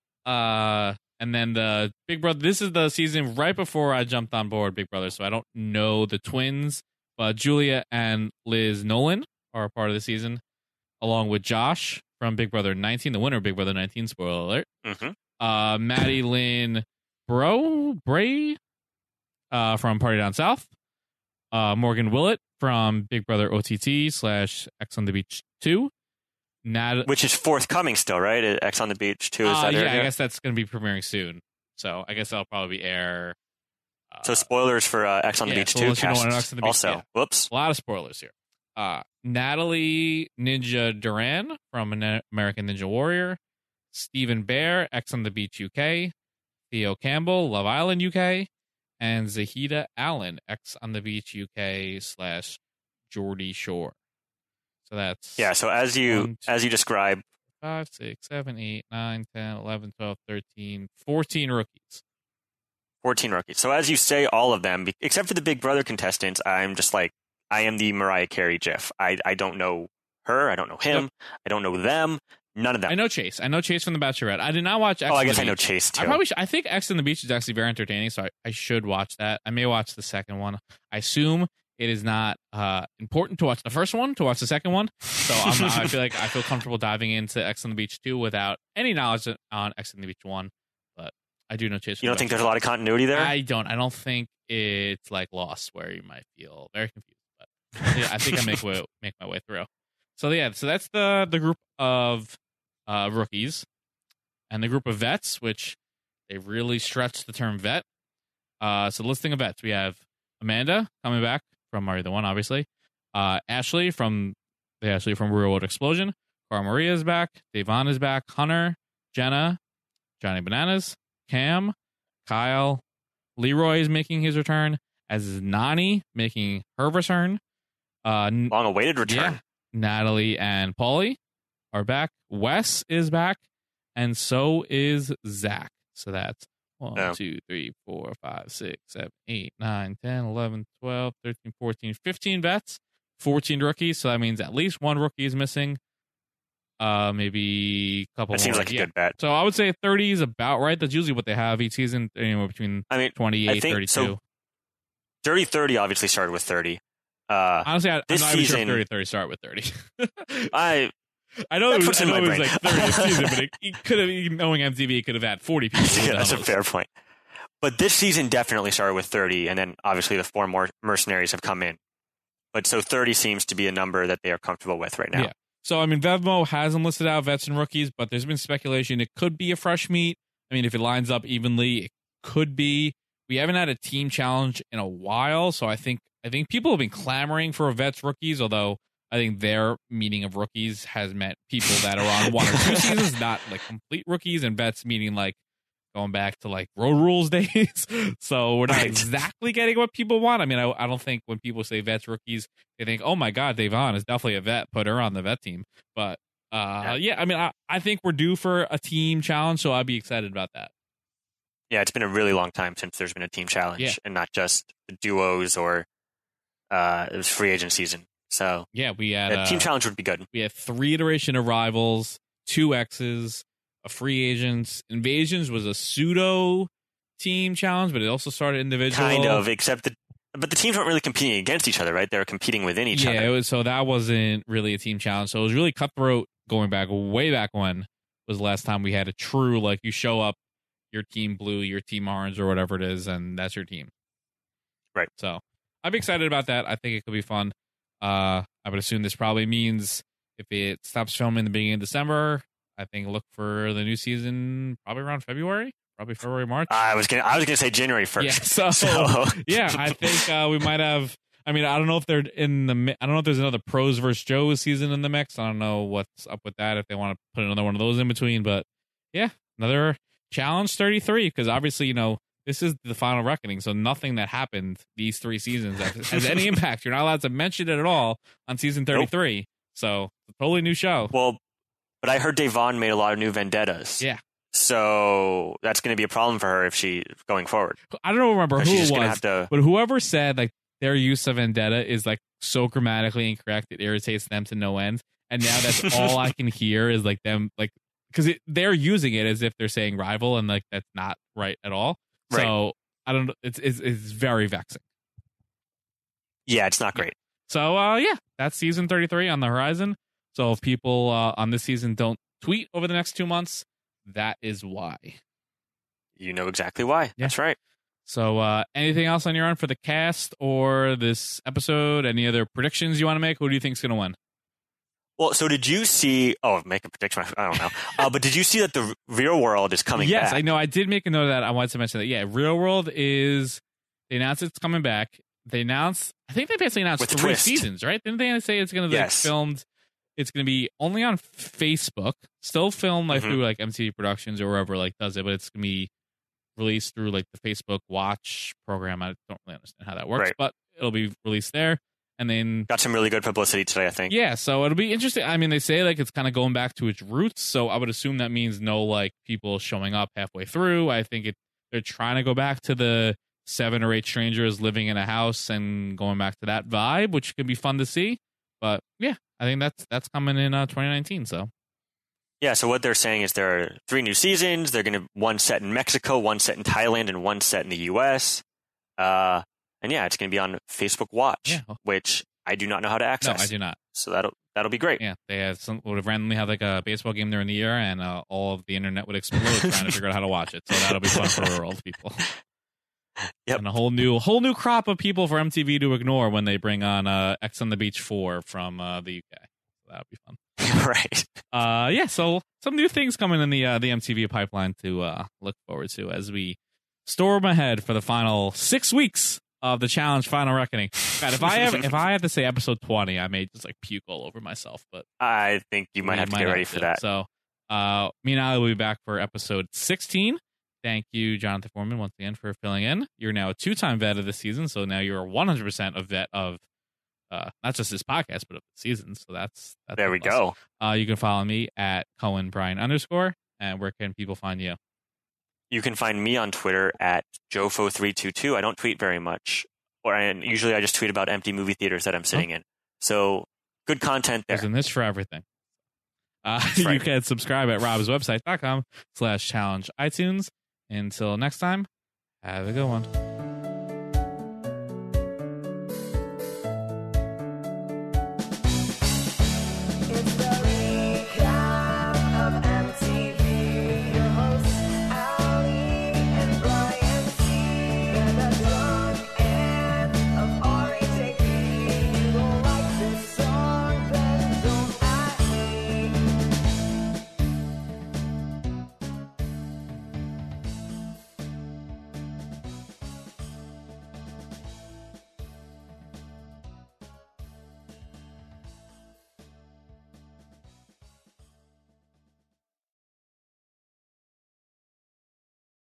Speaker 1: And then the Big Brother. This is the season right before I jumped on board Big Brother, so I don't know the twins. But Julia and Liz Nolan are a part of the season, along with Josh from Big Brother 19, the winner of Big Brother 19, spoiler alert.
Speaker 2: Mm-hmm.
Speaker 1: Maddie Lynn Bray from Party Down South. Morgan Willett from Big Brother OTT / X on the Beach 2.
Speaker 2: Which is forthcoming still, right? X on the Beach 2 is that
Speaker 1: yeah, I guess that's going to be premiering soon. So I guess that'll probably air.
Speaker 2: So spoilers for X on the Beach 2 cast also.
Speaker 1: Yeah.
Speaker 2: Whoops.
Speaker 1: A lot of spoilers here. Natalie Ninja Duran from American Ninja Warrior. Stephen Bear, X on the Beach UK. Theo Campbell, Love Island UK. And Zahida Allen, X on the Beach UK / Geordie Shore. So that's
Speaker 2: so as you describe
Speaker 1: 5, 6, 7, 8, 9, 10, 11, 12, 13, 14 rookies.
Speaker 2: 14 rookies. So as you say all of them, except for the Big Brother contestants, I'm just like, I am the Mariah Carey GIF. I don't know her. I don't know him. Yep. I don't know them. None of them.
Speaker 1: I know Chase. I know Chase from The Bachelorette. I did not watch X on the Beach.
Speaker 2: I guess I know Chase too.
Speaker 1: I think X on the Beach is actually very entertaining, so I should watch that. I may watch the second one. I assume it is not important to watch the first one, to watch the second one. So I feel comfortable diving into X on the Beach 2 without any knowledge on X on the Beach 1. But I do know Chase.
Speaker 2: You don't think there's a lot of continuity there?
Speaker 1: I don't. I don't think it's like Lost, where you might feel very confused. But yeah, I think I make my way through. So yeah, so that's the group of rookies, and the group of vets, which they really stretched the term vet. So listing of vets, we have Amanda coming back from Are You the One, obviously. Ashley from Real World Explosion. Cara Maria is back. Devon is back. Hunter, Jenna, Johnny Bananas, Cam, Kyle, Leroy is making his return, as is Nani making her return.
Speaker 2: Long-awaited return.
Speaker 1: Yeah. Natalie and Paulie are back. Wes is back, and so is Zach. So that's 1, 2, 3, 4, 5, 6, 7, 8, 9, 10, 11, 12, 13, 14, 15 vets, 14 rookies. So that means at least one rookie is missing. Maybe a couple more.
Speaker 2: That seems like a good bet.
Speaker 1: So I would say 30 is about right. That's usually what they have each season, anywhere between 28, 32.
Speaker 2: So Dirty 30 obviously started with 30.
Speaker 1: Honestly, I'm not even sure if Dirty 30 started with 30. I know it was like 30th season, but it could have, knowing MTV, it could have had 40 people.
Speaker 2: Yeah, that's a fair point. But this season definitely started with 30, and then obviously the 4 more mercenaries have come in. But so 30 seems to be a number that they are comfortable with right now.
Speaker 1: Yeah. So, I mean, Venmo hasn't listed out vets and rookies, but there's been speculation it could be a fresh meet. I mean, if it lines up evenly, it could be. We haven't had a team challenge in a while, so I think people have been clamoring for a vets rookies, although I think their meaning of rookies has meant people that are on 1 or 2 seasons, not like complete rookies, and vets meaning like going back to like Road Rules days. So we're not exactly getting what people want. I mean, I don't think when people say vets rookies, they think, oh my God, Devon is definitely a vet. Put her on the vet team. But yeah, I mean, I think we're due for a team challenge, so I'd be excited about that.
Speaker 2: Yeah, it's been a really long time since there's been a team challenge, and not just duos or it was free agent season. So
Speaker 1: yeah, we had
Speaker 2: team challenge would be good.
Speaker 1: We had 3 iteration of rivals, 2 X's, a free agents. Invasions was a pseudo team challenge, but it also started individual.
Speaker 2: Kind of, except but the teams weren't really competing against each other, right? They were competing within each other.
Speaker 1: Yeah, so that wasn't really a team challenge. So it was really cutthroat going back way back when. was the last time we had a true, like, you show up, your team blue, your team orange, or whatever it is, and that's your team.
Speaker 2: Right.
Speaker 1: So I'm excited about that. I think it could be fun. I would assume this probably means if it stops filming the beginning of December, I think look for the new season probably around February, March.
Speaker 2: I was gonna say January 1st.
Speaker 1: Yeah. So yeah, I think we might have. I mean, I don't know if they're in the. I don't know if there's another Pros versus Joes season in the mix. I don't know what's up with that. If they want to put another one of those in between, but yeah, another Challenge 33, because obviously, this is the final reckoning, so nothing that happened these 3 seasons has any impact. You're not allowed to mention it at all on season 33. Nope. So it's a totally new show.
Speaker 2: Well, but I heard Devon made a lot of new vendettas.
Speaker 1: Yeah.
Speaker 2: So that's going to be a problem for her if she going forward.
Speaker 1: I don't remember who it was, but whoever said like their use of vendetta is like so grammatically incorrect it irritates them to no end. And now that's all I can hear is like them like because they're using it as if they're saying rival, and like that's not right at all. Right. So I don't know. It's very vexing.
Speaker 2: Yeah, it's not great.
Speaker 1: So yeah, that's season 33 on the horizon. So if people on this season don't tweet over the next 2 months, that is why.
Speaker 2: You know exactly why. Yeah. That's right.
Speaker 1: So anything else on your end for the cast or this episode? Any other predictions you want to make? Who do you think is going to win?
Speaker 2: Well, so did you see... Oh, make a prediction. I don't know. But did you see that the Real World is coming back?
Speaker 1: Yes, I know. I did make a note of that. I wanted to mention that. Yeah, Real World is... They announced it's coming back. They announced... I think they basically announced 3 seasons, right? Didn't they say it's going to be filmed... It's going to be only on Facebook. Still filmed like through like MTV Productions or wherever like does it, but it's going to be released through like the Facebook Watch program. I don't really understand how that works, but it'll be released there. And then
Speaker 2: got some really good publicity today, I think.
Speaker 1: Yeah, so it'll be interesting. I mean, they say like it's kind of going back to its roots, so I would assume that means no like people showing up halfway through. I think they're trying to go back to the 7 or 8 strangers living in a house and going back to that vibe, which could be fun to see. But yeah, I think that's coming in 2019. So
Speaker 2: yeah, so what they're saying is there are 3 new seasons. They're going to one set in Mexico, one set in Thailand, and one set in the U.S. And yeah, it's going to be on Facebook Watch, which I do not know how to access.
Speaker 1: No, I do not.
Speaker 2: So that'll be great.
Speaker 1: Yeah, they would have randomly have like a baseball game during the year, and all of the internet would explode trying to figure out how to watch it. So that'll be fun for old people.
Speaker 2: Yep.
Speaker 1: And a whole new crop of people for MTV to ignore when they bring on X on the Beach 4 from the UK. So that'll be fun.
Speaker 2: Right.
Speaker 1: Yeah, so some new things coming in the MTV pipeline to look forward to as we storm ahead for the final 6 weeks of the Challenge Final Reckoning. God, if I have to say episode 20, I may just like puke all over myself. But
Speaker 2: I think you might have to get ready for that.
Speaker 1: So me and Ali will be back for episode 16. Thank you, Jonathan Foreman, once again for filling in. You're now a 2-time vet of the season, so now you're 100% a vet of not just this podcast, but of the season. So that's
Speaker 2: there we go.
Speaker 1: You can follow me at @CohenBryan_. And where can people find you?
Speaker 2: You can find me on Twitter at Jofo322. I don't tweet very much, and usually I just tweet about empty movie theaters that I'm sitting in. So good content there.
Speaker 1: There's a niche for everything. You can subscribe at robswebsite.com/challenge iTunes. Until next time, have a good one.
Speaker 3: It's the